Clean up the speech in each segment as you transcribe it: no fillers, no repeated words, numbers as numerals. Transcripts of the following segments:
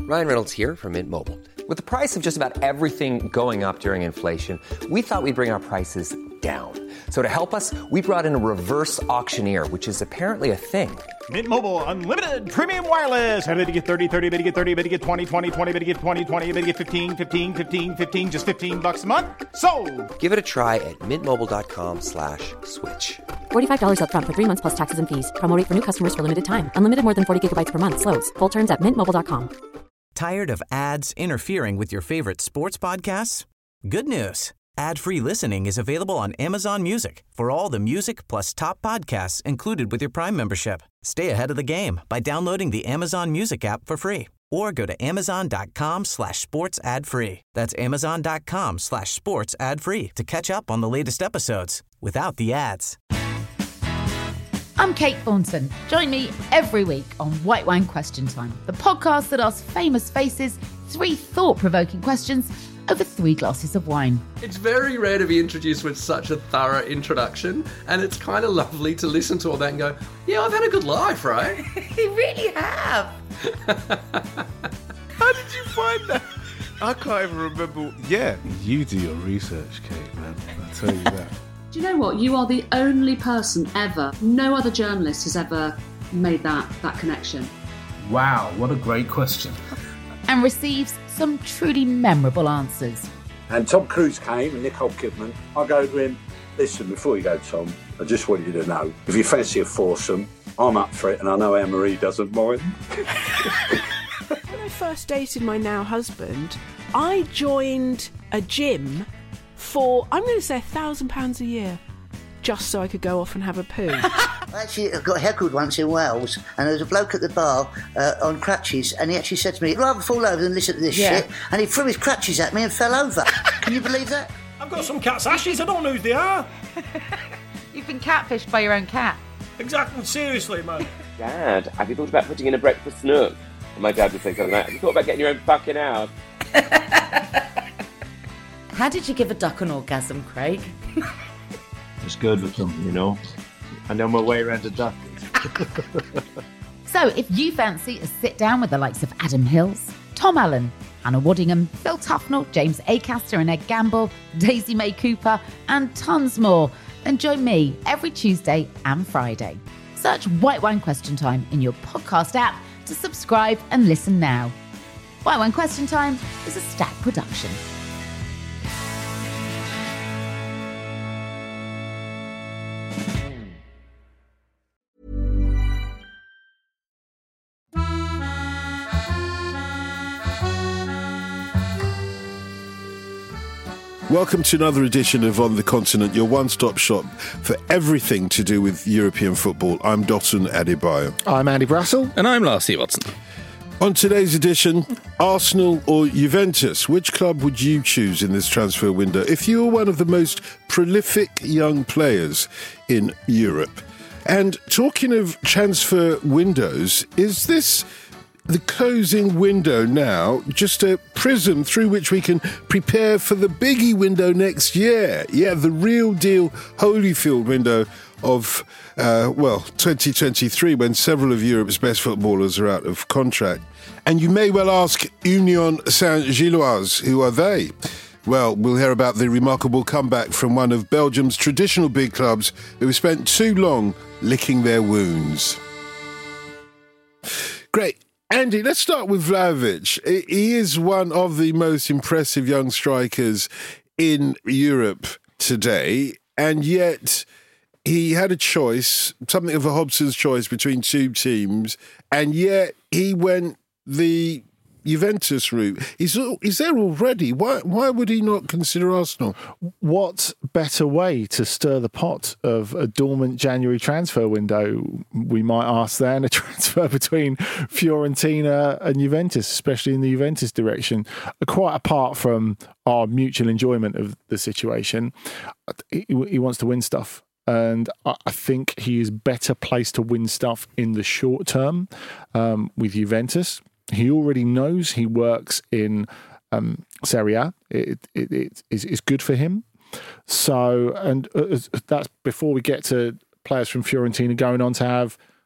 Ryan Reynolds here from Mint Mobile. With the price of just about everything going up during inflation, we thought we'd bring our prices down. So to help us, we brought in a reverse auctioneer, which is apparently a thing. Mint Mobile Unlimited Premium Wireless. How to get 30, 30, bit to get 30, bit to get 20, 20, 20, bit to get 20, 20, bit to get 15, 15, 15, 15, just $15 a month? Sold! Give it a try at mintmobile.com/switch. $45 up front for 3 months plus taxes and fees. Promo rate for new customers for limited time. Unlimited more than 40 gigabytes per month. Slows full terms at mintmobile.com. Tired of ads interfering with your favorite sports podcasts? Good news. Ad-free listening is available on Amazon Music for all the music plus top podcasts included with your Prime membership. Stay ahead of the game by downloading the Amazon Music app for free or go to amazon.com/sports ad free. That's amazon.com/sports ad free to catch up on the latest episodes without the ads. I'm Kate Thornton. Join me every week on White Wine Question Time, the podcast that asks famous faces 3 thought-provoking questions over 3 glasses of wine. It's very rare to be introduced with such a thorough introduction, and it's kind of lovely to listen to all that and go, yeah, I've had a good life, right? You really have. How did you find that? I can't even remember. Yeah, you do your research, Kate, man. I'll tell you that. Do you know what? You are the only person ever, no other journalist has ever made that connection. Wow, what a great question. And receives some truly memorable answers. And Tom Cruise came and Nicole Kidman. I go to him, listen, before you go, Tom, I just want you to know, if you fancy a foursome, I'm up for it, and I know Anne-Marie doesn't mind. When I first dated my now husband, I joined a gym for, I'm going to say £1,000 a year, just so I could go off and have a poo. Actually, I got heckled once in Wales, and there was a bloke at the bar on crutches, and he actually said to me, I'd rather fall over than listen to this shit, and he threw his crutches at me and fell over. Can you believe that? I've got some cat's ashes, I don't know who they are. You've been catfished by your own cat. Exactly, seriously, man. Dad, have you thought about putting in a breakfast nook? And my dad would say something like, have you thought about getting your own fucking house? How did you give a duck an orgasm, Craig? It's good with them, you know. I know my way around a duck. So if you fancy a sit down with the likes of Adam Hills, Tom Allen, Hannah Waddingham, Phil Tufnell, James Acaster and Ed Gamble, Daisy May Cooper, and tons more, then join me every Tuesday and Friday. Search White Wine Question Time in your podcast app to subscribe and listen now. White Wine Question Time is a Stack production. Welcome to another edition of On the Continent, your one-stop shop for everything to do with European football. I'm Dotun Adebayo. I'm Andy Brassel. And I'm Lars Watson. On today's edition, Arsenal or Juventus? Which club would you choose in this transfer window if you were one of the most prolific young players in Europe? And talking of transfer windows, is this the closing window now just a prism through which we can prepare for the biggie window next year? Yeah, the real deal Holyfield window of, 2023, when several of Europe's best footballers are out of contract. And you may well ask, Union Saint-Gilloise, who are they? Well, we'll hear about the remarkable comeback from one of Belgium's traditional big clubs who spent too long licking their wounds. Great. Andy, let's start with Vlahovic. He is one of the most impressive young strikers in Europe today, and yet he had a choice, something of a Hobson's choice between 2 teams, and yet he went the Juventus route. He's there already. Why would he not consider Arsenal? What better way to stir the pot of a dormant January transfer window, we might ask, than a transfer between Fiorentina and Juventus, especially in the Juventus direction? Quite apart from our mutual enjoyment of the situation, he wants to win stuff. And I think he is better placed to win stuff in the short term with Juventus. He already knows he works in Serie A. It is good for him. So, and that's before we get to players from Fiorentina going on to have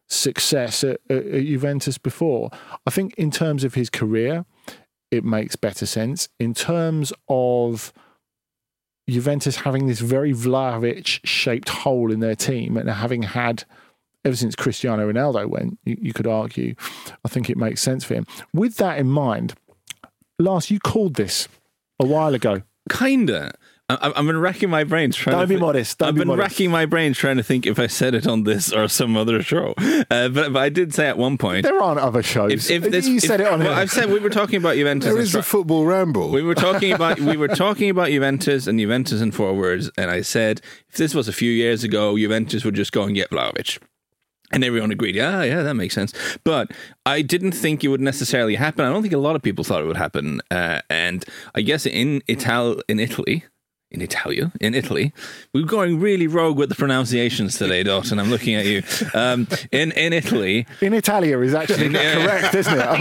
success at Juventus before. I think in terms of his career, it makes better sense. In terms of Juventus having this very Vlahovic-shaped hole in their team and having had, ever since Cristiano Ronaldo went, you could argue, I think it makes sense for him. With that in mind, Lars, you called this a while ago. Kinda. I've been racking my brains trying Don't be modest. I've been racking my brains trying to think if I said it on this or some other show. But I did say at one point... There aren't other shows. You said it on here. Well, I've said we were talking about Juventus. There is a football ramble. We were talking about Juventus and Juventus in forwards, and I said if this was a few years ago, Juventus would just go and get Vlahovic. And everyone agreed, yeah, that makes sense. But I didn't think it would necessarily happen. I don't think a lot of people thought it would happen. And I guess in Italy, we're going really rogue with the pronunciations today, Dalton. I'm looking at you. In Italy, in Italia is actually correct, isn't it? I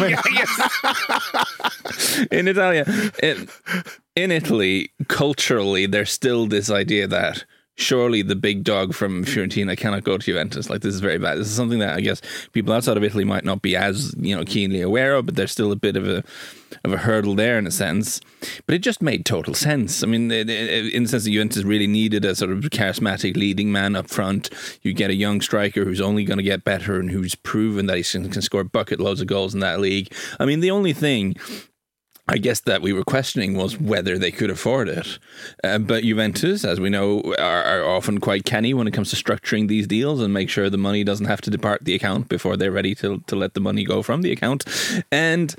mean, in Italy, culturally, there's still this idea that surely the big dog from Fiorentina cannot go to Juventus. Like, this is very bad. This is something that I guess people outside of Italy might not be as, keenly aware of, but there's still a bit of a hurdle there in a sense. But it just made total sense. I mean, in the sense that Juventus really needed a sort of charismatic leading man up front. You get a young striker who's only going to get better and who's proven that he can score bucket loads of goals in that league. I mean, the only thing I guess that we were questioning was whether they could afford it. But Juventus, as we know, are often quite canny when it comes to structuring these deals and make sure the money doesn't have to depart the account before they're ready to let the money go from the account. And,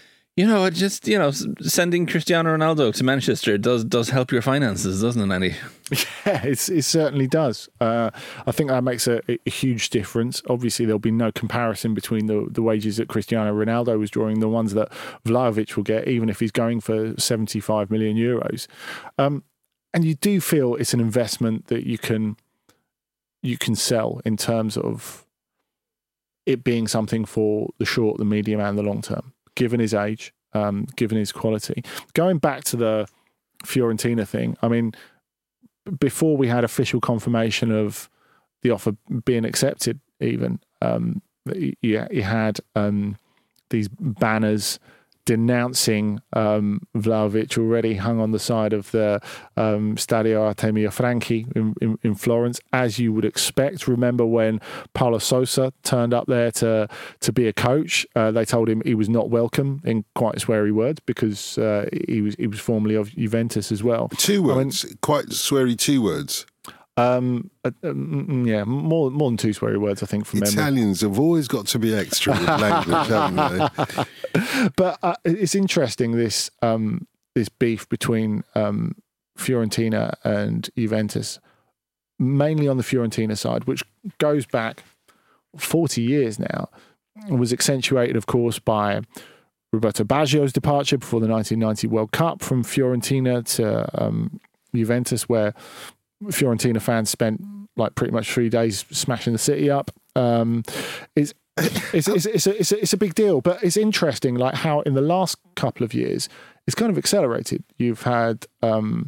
sending Cristiano Ronaldo to Manchester does help your finances, doesn't it, Andy? Yeah, it certainly does. I think that makes a huge difference. Obviously, there'll be no comparison between the wages that Cristiano Ronaldo was drawing, the ones that Vlahovic will get, even if he's going for 75 million euros. And you do feel it's an investment that you can sell in terms of it being something for the short, the medium, and the long term, given his age, given his quality. Going back to the Fiorentina thing, I mean, before we had official confirmation of the offer being accepted, even, you had these banners denouncing Vlahovic already hung on the side of the Stadio Artemio Franchi in Florence, as you would expect. Remember when Paulo Sousa turned up there to be a coach? They told him he was not welcome, in quite sweary words, because he was formerly of Juventus as well. 2 words, quite sweary 2 words. Yeah, more than 2 sweary words, I think, from memory. Italians have always got to be extra with language, haven't they? But it's interesting, this beef between Fiorentina and Juventus, mainly on the Fiorentina side, which goes back 40 years now, was accentuated, of course, by Roberto Baggio's departure before the 1990 World Cup from Fiorentina to Juventus, where Fiorentina fans spent like pretty much 3 days smashing the city up. It's a big deal, but it's interesting, like how in the last couple of years it's kind of accelerated. You've had, you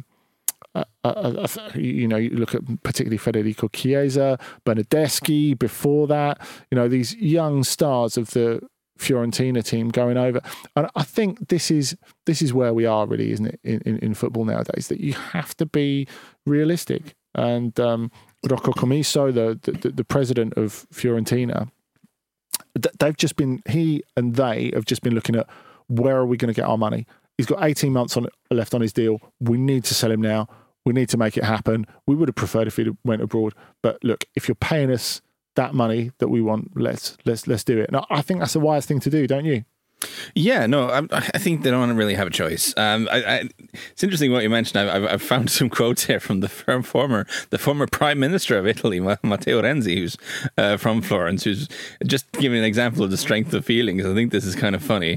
look at particularly Federico Chiesa, Bernardeschi. Before that, these young stars of the Fiorentina team going over, and I think this is where we are, really, isn't it, in football nowadays, that you have to be realistic. And Rocco Commisso, the president of Fiorentina, he and they have just been looking at where are we going to get our money. He's got 18 months left on his deal. We need to sell him now. We need to make it happen. We would have preferred if he went abroad, but look, if you're paying us that money that we want, let's do it. And I think that's a wise thing to do, don't you? Yeah, no, I think they don't really have a choice. It's interesting what you mentioned. I've found some quotes here from the former Prime Minister of Italy, Matteo Renzi, who's from Florence, who's just giving an example of the strength of feelings. I think this is kind of funny.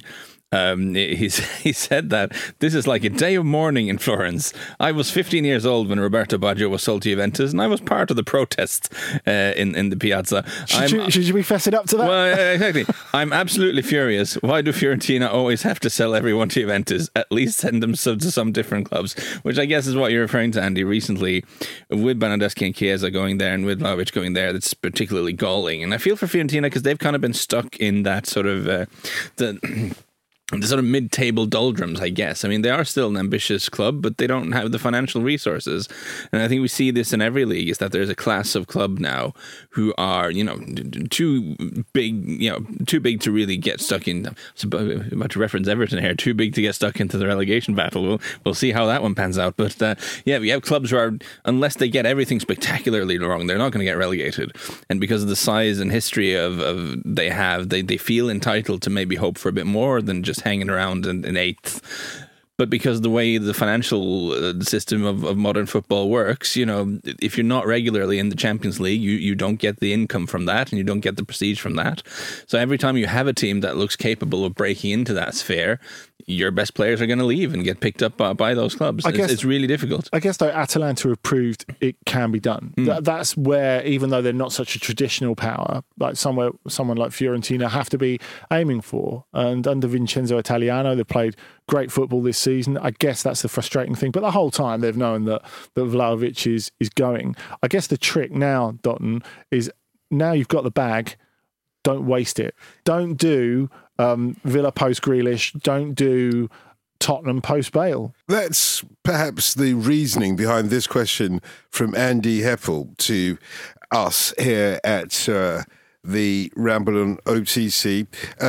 he said that this is like a day of mourning in Florence. I was 15 years old when Roberto Baggio was sold to Juventus, and I was part of the protests in the piazza. Should you be fessing up to that? Well, exactly. I'm absolutely furious. Why do Fiorentina always have to sell everyone to Juventus? At least send them to some different clubs, which I guess is what you're referring to, Andy, recently with Bernardeschi and Chiesa going there and with Vlahovic going there. That's particularly galling. And I feel for Fiorentina because they've kind of been stuck in that sort of the sort of mid-table doldrums, I guess. I mean, they are still an ambitious club, but they don't have the financial resources. And I think we see this in every league, is that there's a class of club now who are, too big to really get stuck in. I'm about to reference Everton here, too big to get stuck into the relegation battle. We'll see how that one pans out. But we have clubs who are, unless they get everything spectacularly wrong, they're not going to get relegated. And because of the size and history of they feel entitled to maybe hope for a bit more than just hanging around in eighth. But because the way the financial system of modern football works, if you're not regularly in the Champions League, you don't get the income from that and you don't get the prestige from that. So every time you have a team that looks capable of breaking into that sphere, your best players are going to leave and get picked up by those clubs. It's really difficult. I guess, though, Atalanta have proved it can be done. That's where, even though they're not such a traditional power, like someone like Fiorentina have to be aiming for. And under Vincenzo Italiano, they've played great football this season. I guess that's the frustrating thing. But the whole time they've known that Vlahovic is going. I guess the trick now, Dotun, is now you've got the bag, don't waste it. Don't do Villa post Grealish. Don't do Tottenham post Bale. That's perhaps the reasoning behind this question from Andy Heppel to us here at the Ramble on OTC.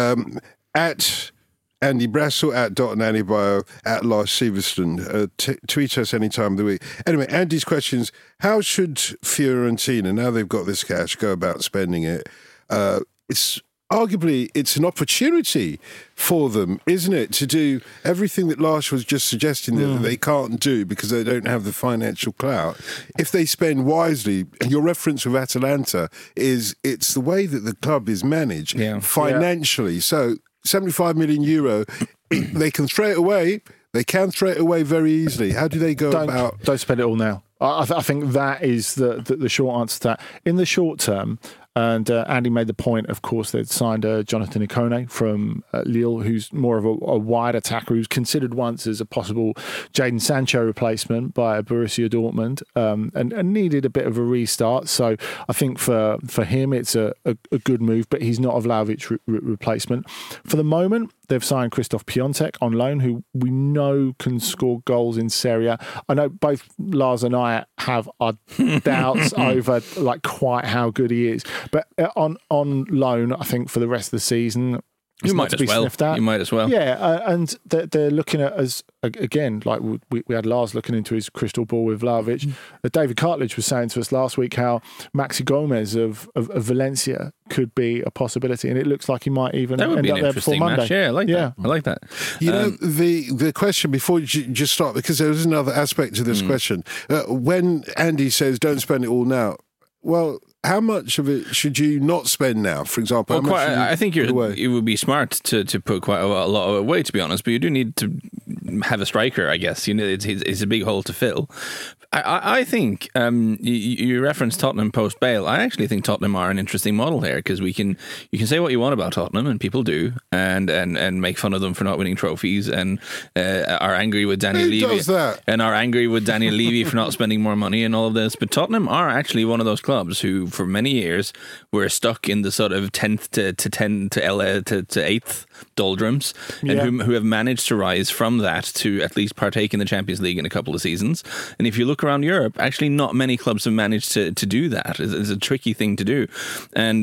At Andy Brassel, at Dotun Andy Bio, at Lars Sivertsen. Tweet us any time of the week. Anyway, Andy's questions: how should Fiorentina, now they've got this cash, go about spending it? It's an opportunity for them, isn't it, to do everything that Lars was just suggesting that they can't do because they don't have the financial clout. If they spend wisely, your reference with Atalanta is it's the way that the club is managed financially. Yeah. So 75 million euro, they can throw it away. They can throw it away very easily. How do they go about? Don't spend it all now. I think that is the short answer to that. In the short term, and Andy made the point, of course, they'd signed Jonathan Ikone from Lille, who's more of a wide attacker, who's considered once as a possible Jadon Sancho replacement by Borussia Dortmund, and needed a bit of a restart. So I think for him, it's a good move, but he's not a Vlahovic replacement. For the moment, they've signed Christoph Piontek on loan, who we know can score goals in Serie A. I know both Lars and I have our doubts over quite how good he is. But on loan, I think for the rest of the season, you might as well. Yeah, and they're looking at, as again, like we had Lars looking into his crystal ball with Vlahovic. David Cartledge was saying to us last week how Maxi Gomez of Valencia could be a possibility, and it looks like he might even end up there before Monday. Match. Yeah, I like that. I like that. You know, the question before you just start, because there is another aspect to this question. When Andy says don't spend it all now, well, how much of it should you not spend now, for example? Well, I think it would be smart to put quite a lot of it away, to be honest, but you do need to have a striker, I guess. It's a big hole to fill. I think you referenced Tottenham post Bale. I actually think Tottenham are an interesting model here, because you can say what you want about Tottenham, and people do, and make fun of them for not winning trophies, and are angry with Daniel Levy. Who does that? And are angry with Daniel Levy for not spending more money and all of this. But Tottenham are actually one of those clubs who, for many years, were stuck in the sort of 10th to 8th doldrums, and who have managed to rise from that to at least partake in the Champions League in a couple of seasons. And if you look around Europe, actually not many clubs have managed to do that. It's a tricky thing to do. And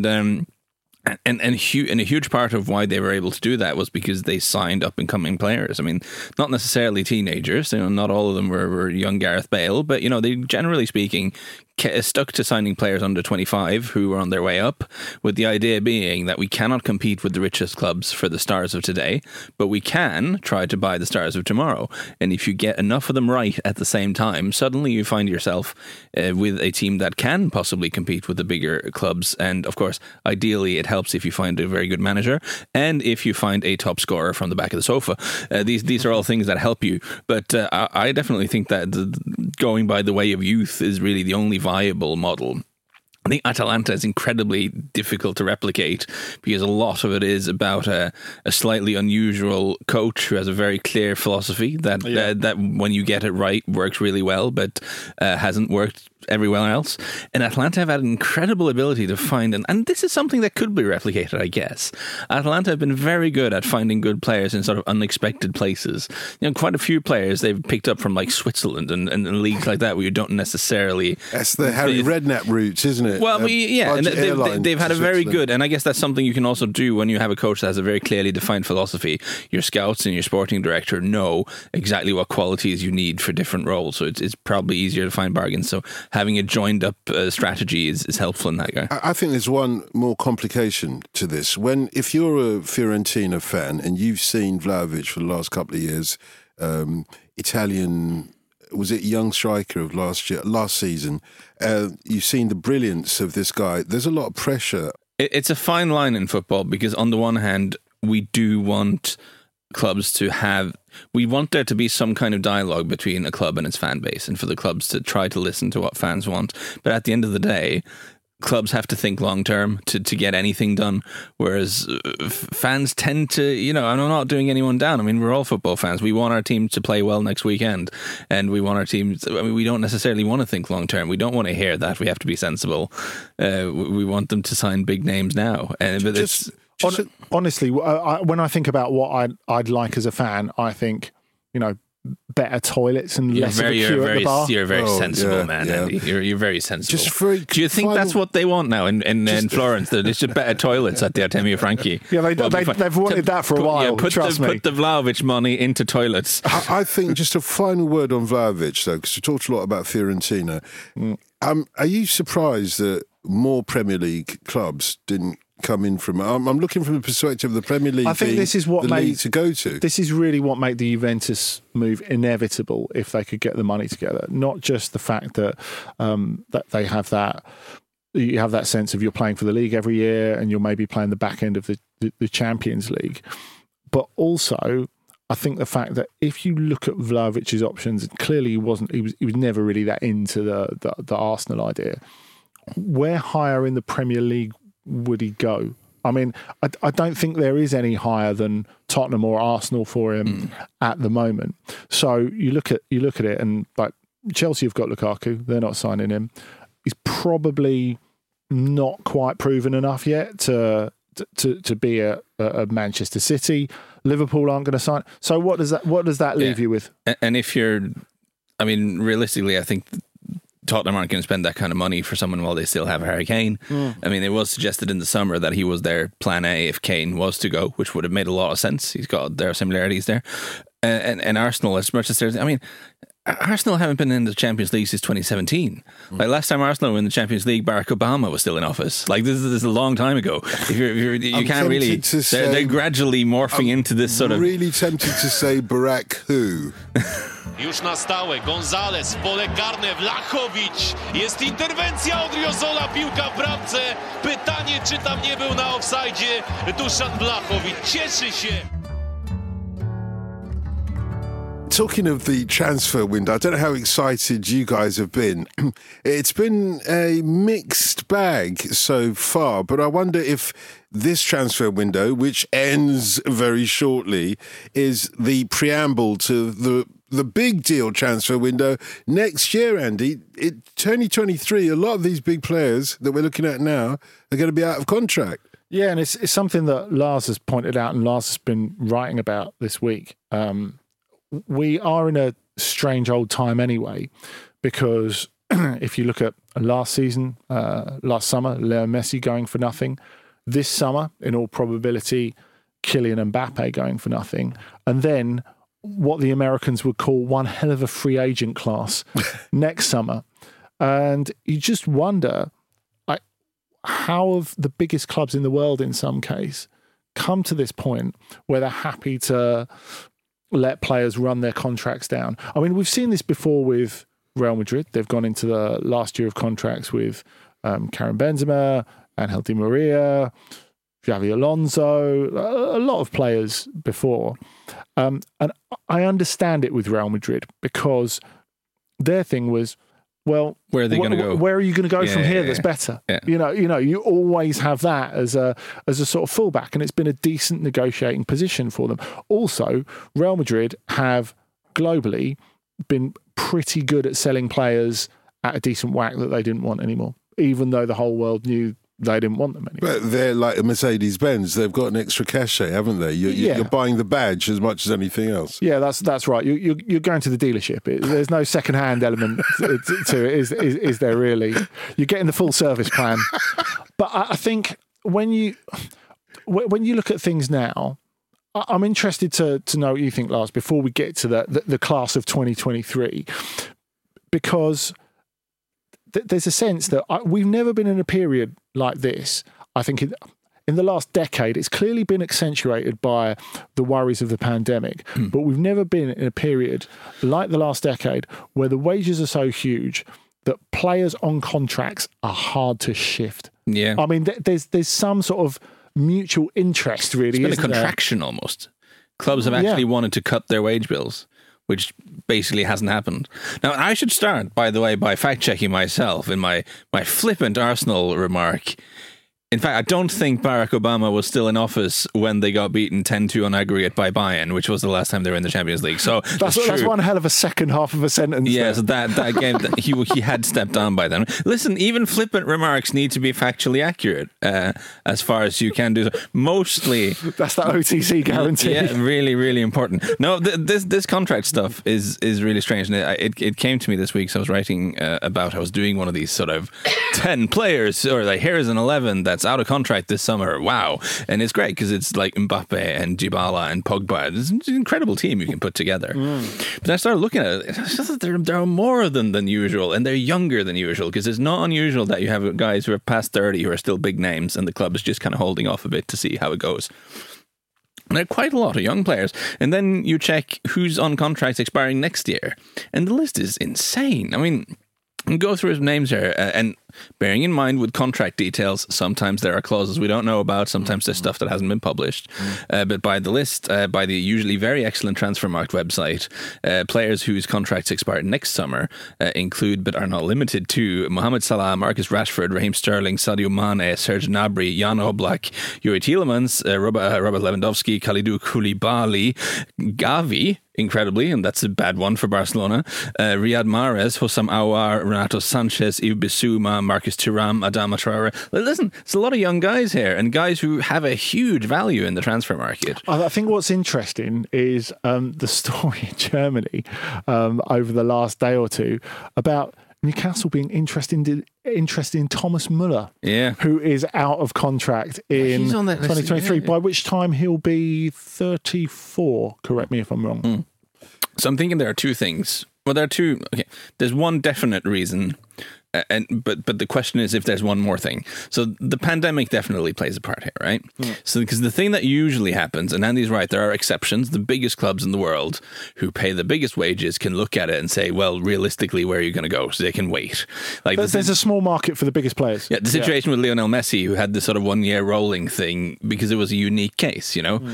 a huge part of why they were able to do that was because they signed up and coming players. I mean, not necessarily teenagers. Not all of them were young Gareth Bale, but they, generally speaking, stuck to signing players under 25 who are on their way up, with the idea being that we cannot compete with the richest clubs for the stars of today, but we can try to buy the stars of tomorrow. And if you get enough of them right at the same time, suddenly you find yourself with a team that can possibly compete with the bigger clubs. And of course, ideally, it helps if you find a very good manager and if you find a top scorer from the back of the sofa. These are all things that help you. But I definitely think that going by the way of youth is really the only viable model. I think Atalanta is incredibly difficult to replicate because a lot of it is about a slightly unusual coach who has a very clear philosophy that when you get it right works really well, but hasn't worked everywhere else. And Atalanta have had an incredible ability to find, and this is something that could be replicated, I guess. Atalanta have been very good at finding good players in sort of unexpected places. Quite a few players they've picked up from like Switzerland and leagues like that where you don't necessarily... That's the Harry Redknapp route, isn't it? Well, and they've had a very good, and I guess that's something you can also do when you have a coach that has a very clearly defined philosophy. Your scouts and your sporting director know exactly what qualities you need for different roles, so it's probably easier to find bargains. So having a joined up strategy is helpful in that guy. I think there's one more complication to this. If you're a Fiorentina fan and you've seen Vlahovic for the last couple of years, Italian... was it young striker of last season? You've seen the brilliance of this guy. There's a lot of pressure. It's a fine line in football because on the one hand, we do want clubs to have... We want there to be some kind of dialogue between a club and its fan base and for the clubs to try to listen to what fans want. But at the end of the day, clubs have to think long term to get anything done, whereas fans tend to, and I'm not doing anyone down. I mean, we're all football fans. We want our team to play well next weekend, and we want our teams. I mean, we don't necessarily want to think long term. We don't want to hear that. We have to be sensible. We want them to sign big names now. But honestly, when I think about what I'd like as a fan, I think, better toilets and less of a queue at the bar. You're a very sensible man, Andy. You're very sensible. Do you think that's what they want now in Florence? That it's just better toilets at the Artemio Franchi? Yeah, they've wanted that for a while. Trust me. Put the Vlahovic money into toilets. I think just a final word on Vlahovic, though, because we talked a lot about Fiorentina. Are you surprised that more Premier League clubs didn't come in from? I'm looking from the perspective of the Premier League. I think this is what league to go to. This is really what made the Juventus move inevitable if they could get the money together. Not just the fact that that they have that. You have that sense of you're playing for the league every year, and you're maybe playing the back end of the Champions League, but also I think the fact that if you look at Vlahovic's options, clearly he was never really that into the Arsenal idea. Where higher in the Premier League would he go? I mean, I don't think there is any higher than Tottenham or Arsenal for him at the moment. So you look at it, and like Chelsea have got Lukaku, they're not signing him. He's probably not quite proven enough yet to be a Manchester City. Liverpool aren't going to sign. So what does that leave you with? And if realistically, I think Tottenham aren't going to spend that kind of money for someone while they still have Harry Kane. I mean, it was suggested in the summer that he was their plan A if Kane was to go, which would have made a lot of sense. There are similarities there. And Arsenal, as much as there's... I mean, Arsenal haven't been in the Champions League since 2017. Like last time Arsenal were in the Champions League, Barack Obama was still in office. Like this is a long time ago. You can't really... They're gradually morphing into this sort of... I'm really tempted to say Barack who? Już na stałe, Gonzalez, pole karne, Vlahovic, jest interwencja Odriozola, piłka w bramce, pytanie, czy tam nie był na offside Dušan Vlahovic, cieszy się. Talking of the transfer window, I don't know how excited you guys have been. It's been a mixed bag so far, but I wonder if this transfer window, which ends very shortly, is the preamble to the big deal transfer window next year, Andy. 2023, a lot of these big players that we're looking at now are going to be out of contract. Yeah, and it's something that Lars has pointed out and Lars has been writing about this week. We are in a strange old time anyway, because if you look at last season, last summer, Leo Messi going for nothing. This summer, in all probability, Kylian Mbappe going for nothing. And then what the Americans would call one hell of a free agent class next summer. And you just wonder, how have the biggest clubs in the world, in some case, come to this point where they're happy to let players run their contracts down? I mean, we've seen this before with Real Madrid. They've gone into the last year of contracts with Karim Benzema, Angel Di Maria, Xavi Alonso, a lot of players before. And I understand it with Real Madrid because their thing was, well, where are they going to go? Where are you going to go from here that's better? Yeah. You know, you always have that as a sort of fallback, and it's been a decent negotiating position for them. Also, Real Madrid have globally been pretty good at selling players at a decent whack that they didn't want anymore, even though the whole world knew they didn't want them anymore. But they're like a Mercedes-Benz. They've got an extra cachet, haven't they? You're buying the badge as much as anything else. Yeah, that's right. You're going to the dealership. There's no second-hand element to it, is there really? You're getting the full service plan. But I think when you look at things now, I'm interested to know what you think, Lars, before we get to the class of 2023, because there's a sense that we've never been in a period like this. I think in the last decade, it's clearly been accentuated by the worries of the pandemic, but we've never been in a period like the last decade where the wages are so huge that players on contracts are hard to shift. Yeah. I mean, there's some sort of mutual interest, really. It's been a contraction almost. Clubs have actually wanted to cut their wage bills, which basically hasn't happened. Now, I should start, by the way, by fact-checking myself in my flippant Arsenal remark. In fact, I don't think Barack Obama was still in office when they got beaten 10-2 on aggregate by Bayern, which was the last time they were in the Champions League. So that's one hell of a second half of a sentence. Yeah, so that game, he had stepped on by then. Listen, even flippant remarks need to be factually accurate as far as you can do so. Mostly... That's that OTC guarantee. Yeah, really, really important. No, this contract stuff is really strange. And it came to me this week, so I was writing about, I was doing one of these sort of 10 players, or like, here's an 11 that's out of contract this summer. Wow. And it's great because it's like Mbappe and Dybala and Pogba. It's an incredible team you can put together. But I started looking at it. It's just that there are more of them than usual, and they're younger than usual, because it's not unusual that you have guys who are past 30 who are still big names, and the club is just kind of holding off a bit to see how it goes. And there are quite a lot of young players. And then you check who's on contracts expiring next year, and the list is insane. I mean, go through his names here, and bearing in mind with contract details, sometimes there are clauses we don't know about, sometimes there's stuff that hasn't been published. But by the list, by the usually very excellent Transfermarkt website, players whose contracts expire next summer include, but are not limited to, Mohamed Salah, Marcus Rashford, Raheem Sterling, Sadio Mane, Serge Gnabry, Jan Oblak, Yuri Tielemans, Robert Lewandowski, Kalidou Koulibaly, Gavi, incredibly, and that's a bad one for Barcelona, Riyad Mahrez, Hossam Aouar, Renato Sanchez, Yves Bissouma, Marcus Thuram, Adama Traore. Listen, there's a lot of young guys here, and guys who have a huge value in the transfer market. I think what's interesting is the story in Germany over the last day or two about Newcastle being interested in Thomas Müller, who is out of contract in 2023, by which time he'll be 34. Correct me if I'm wrong. So I'm thinking there are two things. Well, there are two. Okay, there's one definite reason, but the question is if there's one more thing. So the pandemic definitely plays a part here, right? So because the thing that usually happens, and Andy's right, there are exceptions. The biggest clubs in the world who pay the biggest wages can look at it and say, well, realistically, where are you going to go? So they can wait. Like there's a small market for the biggest players. Yeah, the situation with Lionel Messi, who had this sort of 1 year rolling thing because it was a unique case, you know.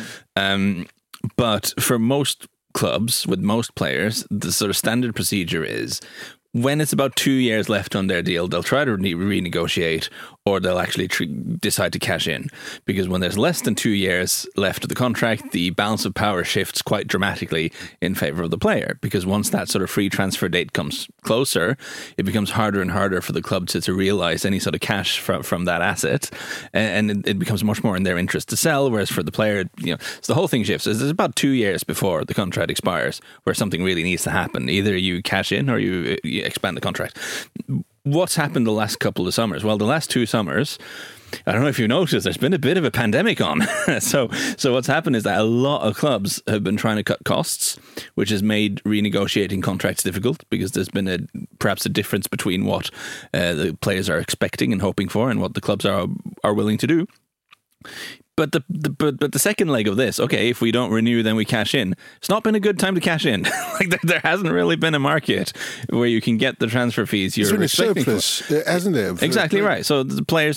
But for most clubs, with most players, the sort of standard procedure is when it's about 2 years left on their deal, they'll try to renegotiate, or they'll actually decide to cash in. Because when there's less than 2 years left of the contract, the balance of power shifts quite dramatically in favour of the player. Because once that sort of free transfer date comes closer, it becomes harder and harder for the club to realise any sort of cash from that asset. And it becomes much more in their interest to sell, whereas for the player, you know, so the whole thing shifts. There's about 2 years before the contract expires where something really needs to happen. Either you cash in or you expand the contract. What's happened the last couple of summers? Well, the last 2 summers, I don't know if you noticed, there's been a bit of a pandemic on. So what's happened is that a lot of clubs have been trying to cut costs, which has made renegotiating contracts difficult because there's been perhaps a difference between what the players are expecting and hoping for and what the clubs are willing to do. But the second leg of this, okay, if we don't renew, then we cash in. It's not been a good time to cash in. Like there hasn't really been a market where you can get the transfer fees you're expecting. It's been a surplus, hasn't it? Exactly right. So the players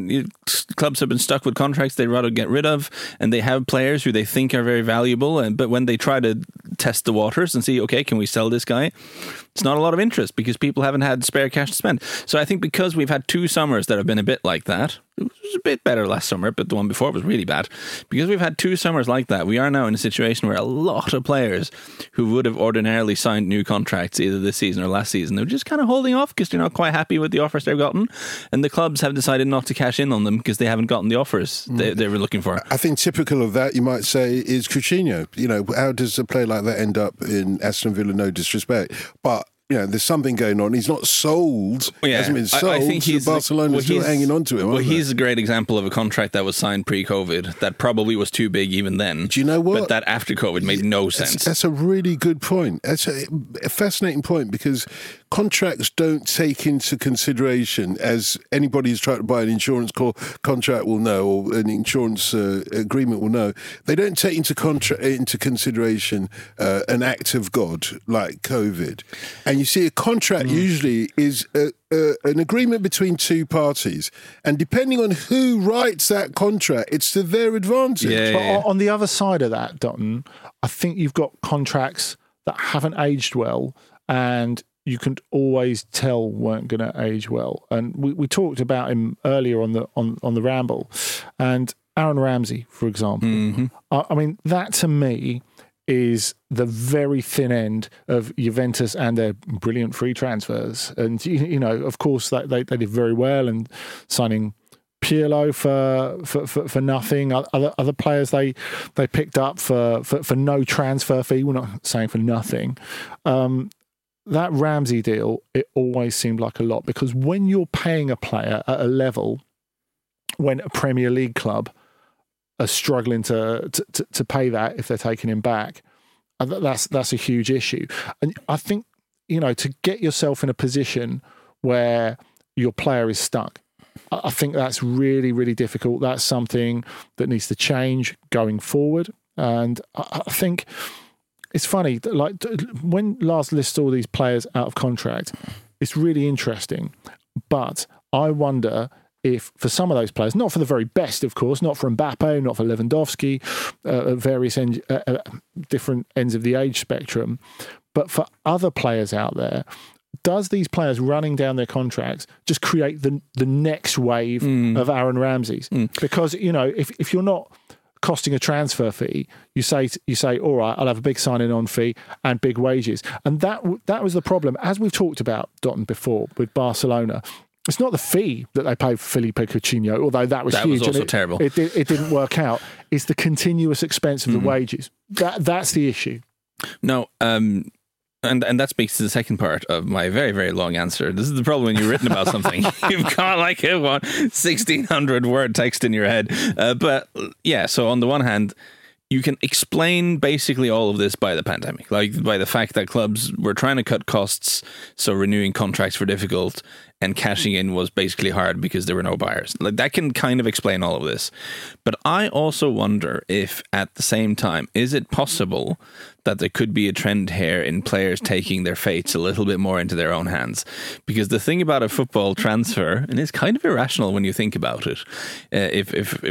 clubs have been stuck with contracts they'd rather get rid of, and they have players who they think are very valuable. But when they try to test the waters and see, okay, can we sell this guy? It's not a lot of interest because people haven't had spare cash to spend. So I think because we've had 2 summers that have been a bit like that, it was a bit better last summer, but the one before was really bad. Because we've had 2 summers like that, we are now in a situation where a lot of players who would have ordinarily signed new contracts either this season or last season, they're just kind of holding off because they're not quite happy with the offers they've gotten. And the clubs have decided not to cash in on them because they haven't gotten the offers they were looking for. I think typical of that, you might say, is Coutinho. You know, how does a player like that end up in Aston Villa? No disrespect, but there's something going on. He's not sold. Hasn't been sold. I think Barcelona's still hanging on to him. Well, he's a great example of a contract that was signed pre-COVID that probably was too big even then. Do you know what? But that after COVID made no sense. That's a really good point. That's a fascinating point because contracts don't take into consideration, as anybody who's trying to buy an insurance contract will know, or an insurance agreement will know, they don't take into consideration an act of God like COVID. And you see, a contract usually is an agreement between 2 parties, and depending on who writes that contract, it's to their advantage. But on the other side of that, Dotton, I think you've got contracts that haven't aged well, and you can always tell weren't going to age well. And we talked about him earlier on the Ramble, and Aaron Ramsey, for example. I mean, that to me is the very thin end of Juventus and their brilliant free transfers. And, of course, they did very well and signing Pirlo for nothing. Other players they picked up for no transfer fee. We're not saying for nothing. That Ramsey deal, it always seemed like a lot, because when you're paying a player at a level when a Premier League club are struggling to pay that if they're taking him back, that's a huge issue. And I think, to get yourself in a position where your player is stuck, I think that's really, really difficult. That's something that needs to change going forward. And I think it's funny, like when Lars lists all these players out of contract, it's really interesting. But I wonder if for some of those players, not for the very best, of course, not for Mbappe, not for Lewandowski, at various different ends of the age spectrum, but for other players out there, does these players running down their contracts just create the next wave of Aaron Ramseys? Because, if you're not costing a transfer fee, you say, all right, I'll have a big signing on fee and big wages. And that was the problem, as we've talked about, Dotton, before with Barcelona. It's not the fee that they paid for Felipe Coutinho, although that was huge. That was also terrible. It didn't work out. It's the continuous expense of the wages. That's the issue. No, and that speaks to the second part of my very, very long answer. This is the problem when you've written about something. You've got like a 1,600 word text in your head. But yeah, so on the one hand, you can explain basically all of this by the pandemic, like by the fact that clubs were trying to cut costs, so renewing contracts were difficult, and cashing in was basically hard because there were no buyers. Like that can kind of explain all of this. But I also wonder if at the same time, is it possible that there could be a trend here in players taking their fates a little bit more into their own hands? Because the thing about a football transfer, and it's kind of irrational when you think about it, if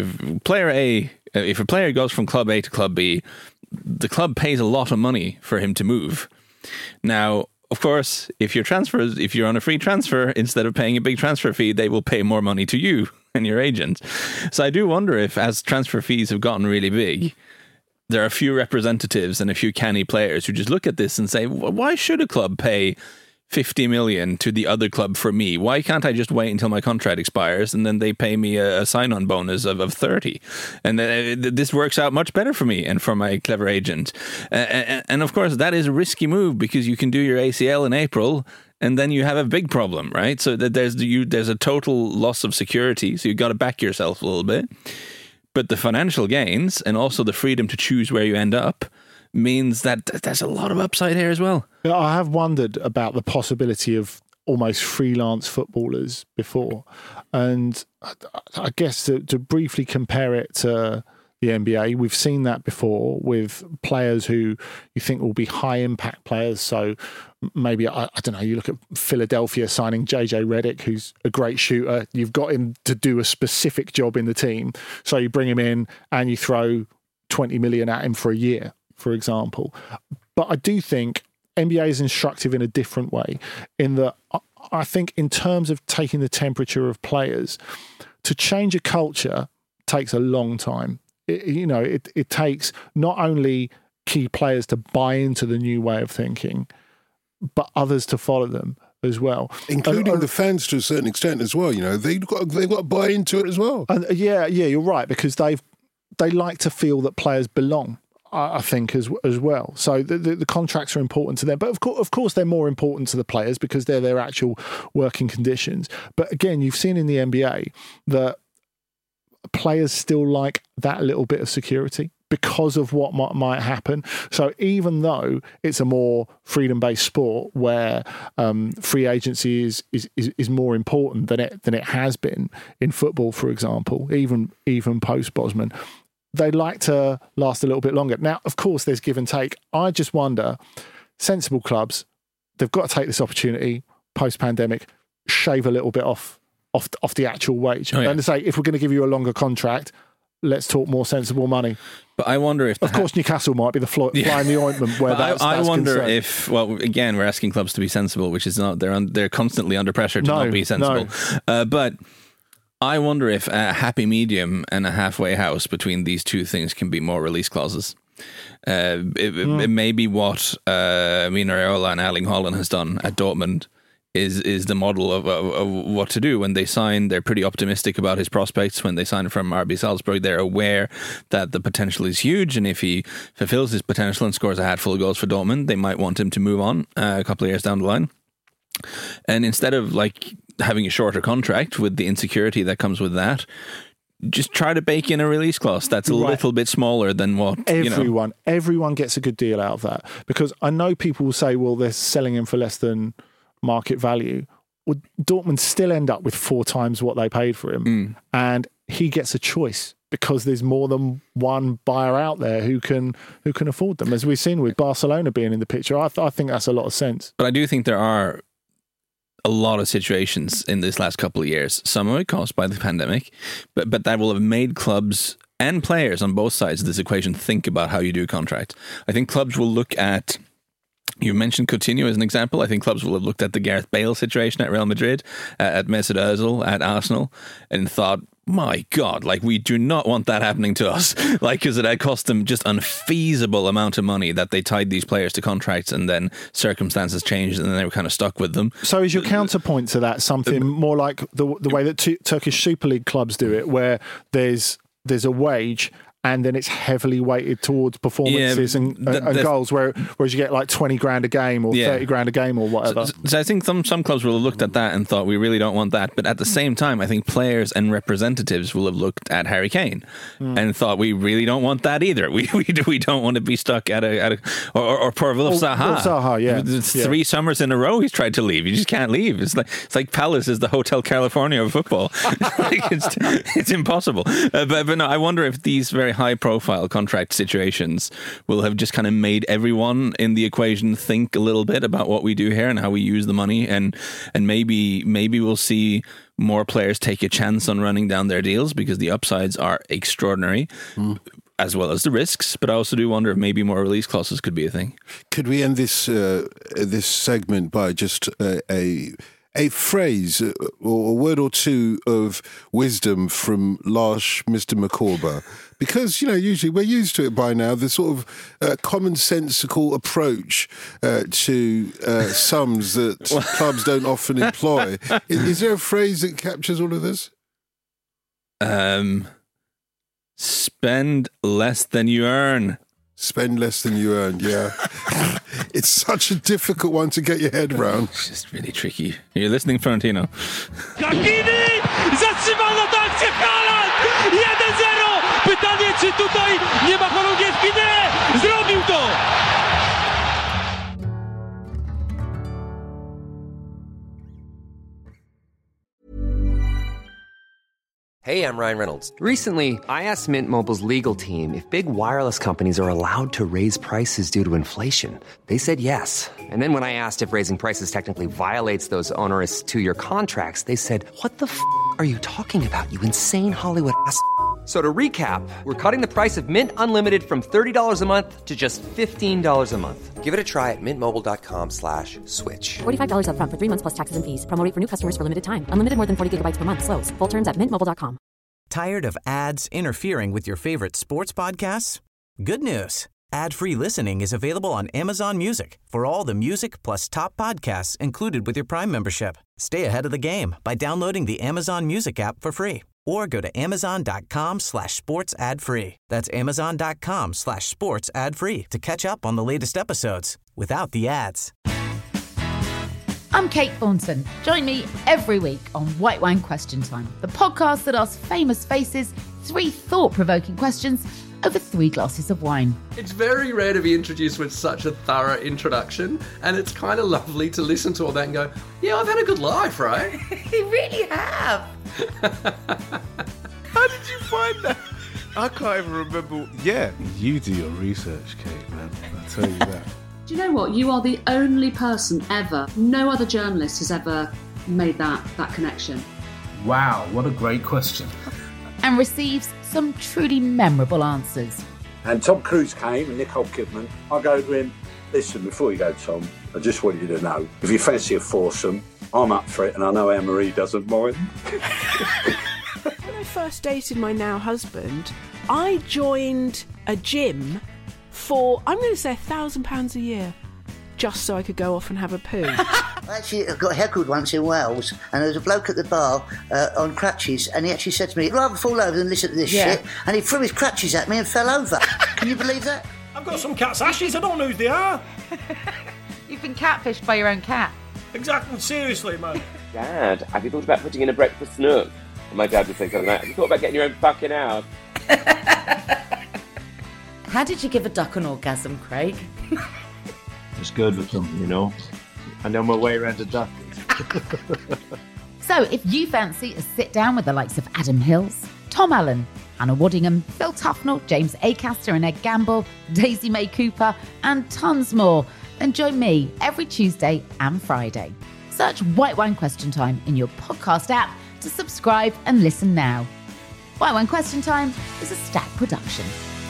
a player goes from club A to club B, the club pays a lot of money for him to move. Now, of course, if you're on a free transfer, instead of paying a big transfer fee, they will pay more money to you and your agent. So I do wonder if, as transfer fees have gotten really big, there are a few representatives and a few canny players who just look at this and say, why should a club pay 50 million to the other club for me? Why can't I just wait until my contract expires and then they pay me a sign-on bonus of 30? And this works out much better for me and for my clever agent. And of course, that is a risky move because you can do your ACL in April and then you have a big problem, right? So that there's a total loss of security, so you've got to back yourself a little bit. But the financial gains and also the freedom to choose where you end up means that there's a lot of upside here as well. I have wondered about the possibility of almost freelance footballers before. And I guess to briefly compare it to the NBA, we've seen that before with players who you think will be high impact players. So maybe, I don't know, you look at Philadelphia signing JJ Redick, who's a great shooter. You've got him to do a specific job in the team. So you bring him in and you throw 20 million at him for a year, for example. But I do think NBA is instructive in a different way, in that I think in terms of taking the temperature of players, to change a culture takes a long time. It takes not only key players to buy into the new way of thinking, but others to follow them as well, including the fans to a certain extent as well. They've got to buy into it as well. And yeah, you're right, because they like to feel that players belong, I think, as well. So the contracts are important to them, but of course they're more important to the players because they're their actual working conditions. But again, you've seen in the NBA that players still like that little bit of security because of what might happen. So even though it's a more freedom-based sport where free agency is more important than it has been in football, for example, even post Bosman, they like to last a little bit longer. Now, of course, there's give and take. I just wonder, sensible clubs, they've got to take this opportunity post-pandemic, shave a little bit off the actual wage. Oh, yeah. And say, if we're going to give you a longer contract, let's talk more sensible money. But I wonder if... Of course, Newcastle might be the fly in the ointment where that's I wonder concerned. if... Well, again, we're asking clubs to be sensible, which is not... They're constantly under pressure to not be sensible. No. But I wonder if a happy medium and a halfway house between these two things can be more release clauses. It may be what Mino Raiola and Erling Haaland has done at Dortmund is the model of what to do. When they sign, they're pretty optimistic about his prospects. When they sign from RB Salzburg, they're aware that the potential is huge, and if he fulfills his potential and scores a hatful of goals for Dortmund, they might want him to move on a couple of years down the line. And instead of having a shorter contract with the insecurity that comes with that, just try to bake in a release clause that's a little bit smaller than what everyone gets a good deal out of that. Because I know people will say, well, they're selling him for less than market value. Well, Dortmund still end up with 4 times what they paid for him, and he gets a choice because there's more than one buyer out there who can afford them, as we've seen with Barcelona being in the picture. I think that's a lot of sense. But I do think there are a lot of situations in this last couple of years, some of it caused by the pandemic, but that will have made clubs and players on both sides of this equation think about how you do contracts. I think clubs will look at... You mentioned Coutinho as an example. I think clubs will have looked at the Gareth Bale situation at Real Madrid, at Mesut Ozil, at Arsenal, and thought, my God, we do not want that happening to us. Because it had cost them just unfeasible amount of money that they tied these players to contracts, and then circumstances changed and then they were kind of stuck with them. So is your counterpoint to that something more like the way that Turkish Super League clubs do it, where there's a wage and then it's heavily weighted towards performances and goals, whereas you get 20 grand a game or 30 grand a game or whatever. So I think some clubs will have looked at that and thought, we really don't want that. But at the same time, I think players and representatives will have looked at Harry Kane and thought, we really don't want that either. We don't want to be stuck at a or poor Wilf Zaha. Zaha, yeah. It's 3 summers in a row he's tried to leave. You just can't leave. It's like Palace is the Hotel California of football. It's impossible. But no, I wonder if these very high-profile contract situations will have just kind of made everyone in the equation think a little bit about what we do here and how we use the money, and maybe we'll see more players take a chance on running down their deals because the upsides are extraordinary, as well as the risks. But I also do wonder if maybe more release clauses could be a thing. Could we end this segment by just a phrase or a word or two of wisdom from Lars Mr. McCorber? Because, usually we're used to it by now, the sort of commonsensical approach to sums that clubs don't often employ. Is there a phrase that captures all of this? Spend less than you earn. Spend less than you earned, yeah. It's such a difficult one to get your head around. It's just really tricky. You're listening, Florentino. Hakimi! Zatrzymano to akcję Haaland! 1-0! Pytanie, czy tutaj nie ma Chorągiewki? Nie! Zrobił to! Hey, I'm Ryan Reynolds. Recently, I asked Mint Mobile's legal team if big wireless companies are allowed to raise prices due to inflation. They said yes. And then when I asked if raising prices technically violates those onerous 2-year contracts, they said, "What the f*** are you talking about, you insane Hollywood ass?" So to recap, we're cutting the price of Mint Unlimited from $30 a month to just $15 a month. Give it a try at mintmobile.com/switch. $45 up front for 3 months plus taxes and fees. Promo rate for new customers for limited time. Unlimited more than 40 gigabytes per month. Slows full terms at mintmobile.com. Tired of ads interfering with your favorite sports podcasts? Good news. Ad-free listening is available on Amazon Music for all the music plus top podcasts included with your Prime membership. Stay ahead of the game by downloading the Amazon Music app for free or go to amazon.com/sports ad free. That's amazon.com/sports ad free to catch up on the latest episodes without the ads. I'm Kate Thornton. Join me every week on White Wine Question Time, the podcast that asks famous faces 3 thought-provoking questions over 3 glasses of wine. It's very rare to be introduced with such a thorough introduction, and it's kind of lovely to listen to all that and go, yeah, I've had a good life, right? You really have. How did you find that? I can't even remember. Yeah, you do your research, Kate, man. I'll tell you that. Do you know what? You are the only person ever, no other journalist has ever made that connection. Wow, what a great question. And receives some truly memorable answers. And Tom Cruise came and Nicole Kidman. I go to him, listen, before you go, Tom, I just want you to know, if you fancy a foursome, I'm up for it, and I know Anne-Marie doesn't mind. When I first dated my now husband, I joined a gym for, I'm going to say £1,000 a year, just so I could go off and have a poo. Actually, I got heckled once in Wales, and there was a bloke at the bar on crutches, and he actually said to me, "I'd rather fall over than listen to this shit," and he threw his crutches at me and fell over. Can you believe that? I've got some cat's ashes, I don't know who they are. You've been catfished by your own cat. Exactly, seriously, man. Dad, have you thought about putting in a breakfast nook? And my dad would say something like, have you thought about getting your own fucking house? How did you give a duck an orgasm, Craig? It's good with them, you know. I know my way around a duck. So if you fancy a sit down with the likes of Adam Hills, Tom Allen, Hannah Waddingham, Phil Tufnell, James Acaster and Ed Gamble, Daisy May Cooper and tons more, then join me every Tuesday and Friday. Search White Wine Question Time in your podcast app to subscribe and listen now. White Wine Question Time is a Stack production.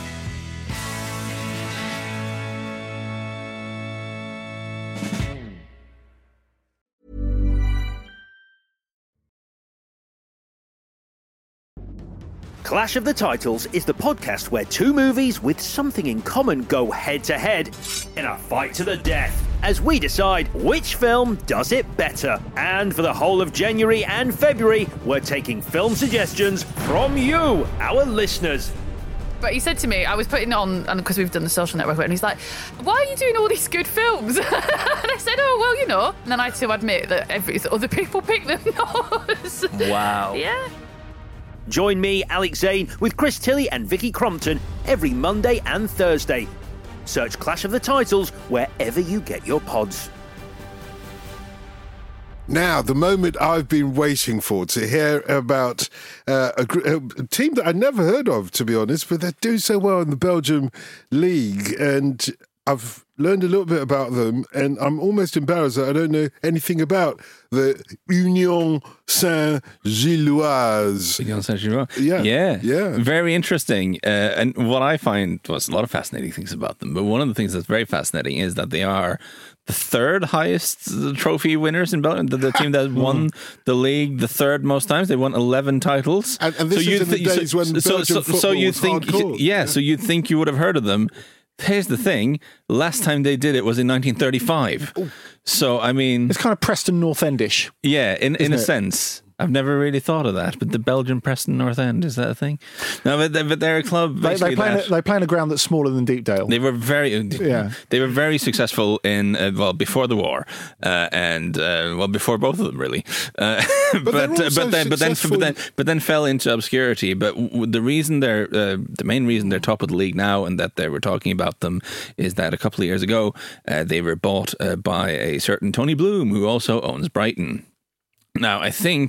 Clash of the Titles is the podcast where 2 movies with something in common go head-to-head in a fight to the death as we decide which film does it better. And for the whole of January and February, we're taking film suggestions from you, our listeners. But he said to me, I was putting it on, and because we've done the Social Network, and he's like, why are you doing all these good films? And I said, oh, well, you know. And then I had to admit that other people pick them. Wow. Yeah. Join me, Alex Zane, with Chris Tilley and Vicky Crompton every Monday and Thursday. Search Clash of the Titles wherever you get your pods. Now, the moment I've been waiting for to hear about a team that I never heard of, to be honest, but they do so well in the Belgium League, and I've learned a little bit about them, and I'm almost embarrassed that I don't know anything about the Union Saint-Gilloise. Union Saint-Gilloise. Yeah. Very interesting. And what I find was a lot of fascinating things about them, but one of the things that's very fascinating is that they are the 3rd highest trophy winners in Belgium. The team that won the league the 3rd most times. They won 11 titles. And this is in the days when Belgian football was hardcore. So you'd think you would have heard of them. Here's the thing. Last time they did it was in 1935. So, I mean... It's kind of Preston North Endish. Yeah, in a sense. I've never really thought of that, but the Belgian Preston North End, is that a thing? No, but they're a club. They play in a ground that's smaller than Deepdale. They were very successful in before the war, and before both of them really. But then fell into obscurity. But the reason the main reason they're top of the league now, and that they were talking about them, is that a couple of years ago they were bought by a certain Tony Bloom, who also owns Brighton. Now,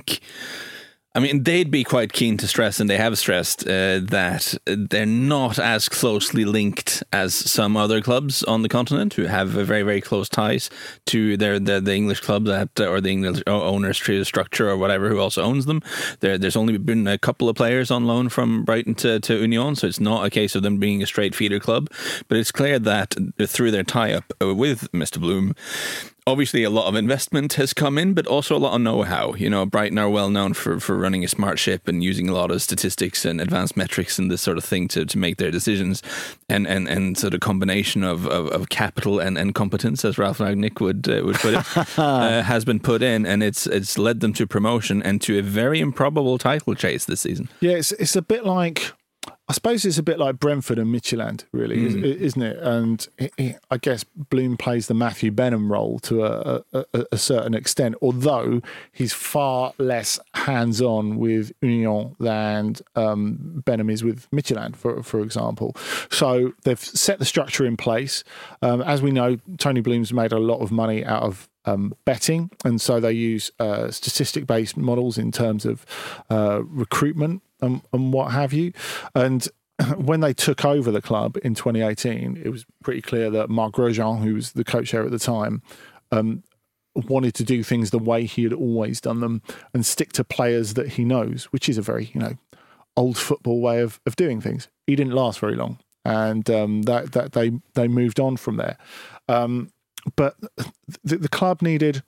they'd be quite keen to stress, and they have stressed, that they're not as closely linked as some other clubs on the continent who have very, very close ties to the English club or the English owners' structure or whatever who also owns them. There's only been a couple of players on loan from Brighton to Union, so it's not a case of them being a straight feeder club. But it's clear that through their tie-up with Mr. Bloom, obviously a lot of investment has come in, but also a lot of know-how. Brighton are well known for running a smart ship and using a lot of statistics and advanced metrics and this sort of thing to make their decisions, and sort of combination of capital and competence, as Ralph Rangnick would put it, has been put in, and it's led them to promotion and to a very improbable title chase this season. Yeah, it's a bit like, I suppose it's a bit like Brentford and Midtjylland, really, isn't it? And I guess Bloom plays the Matthew Benham role to a certain extent, although he's far less hands-on with Union than Benham is with Midtjylland, for example. So they've set the structure in place. As we know, Tony Bloom's made a lot of money out of betting, and so they use statistic-based models in terms of recruitment and what have you. And when they took over the club in 2018, it was pretty clear that Marc Grosjean, who was the coach there at the time, wanted to do things the way he had always done them and stick to players that he knows, which is a very old football way of doing things. He didn't last very long, and that they moved on from there. But the club needed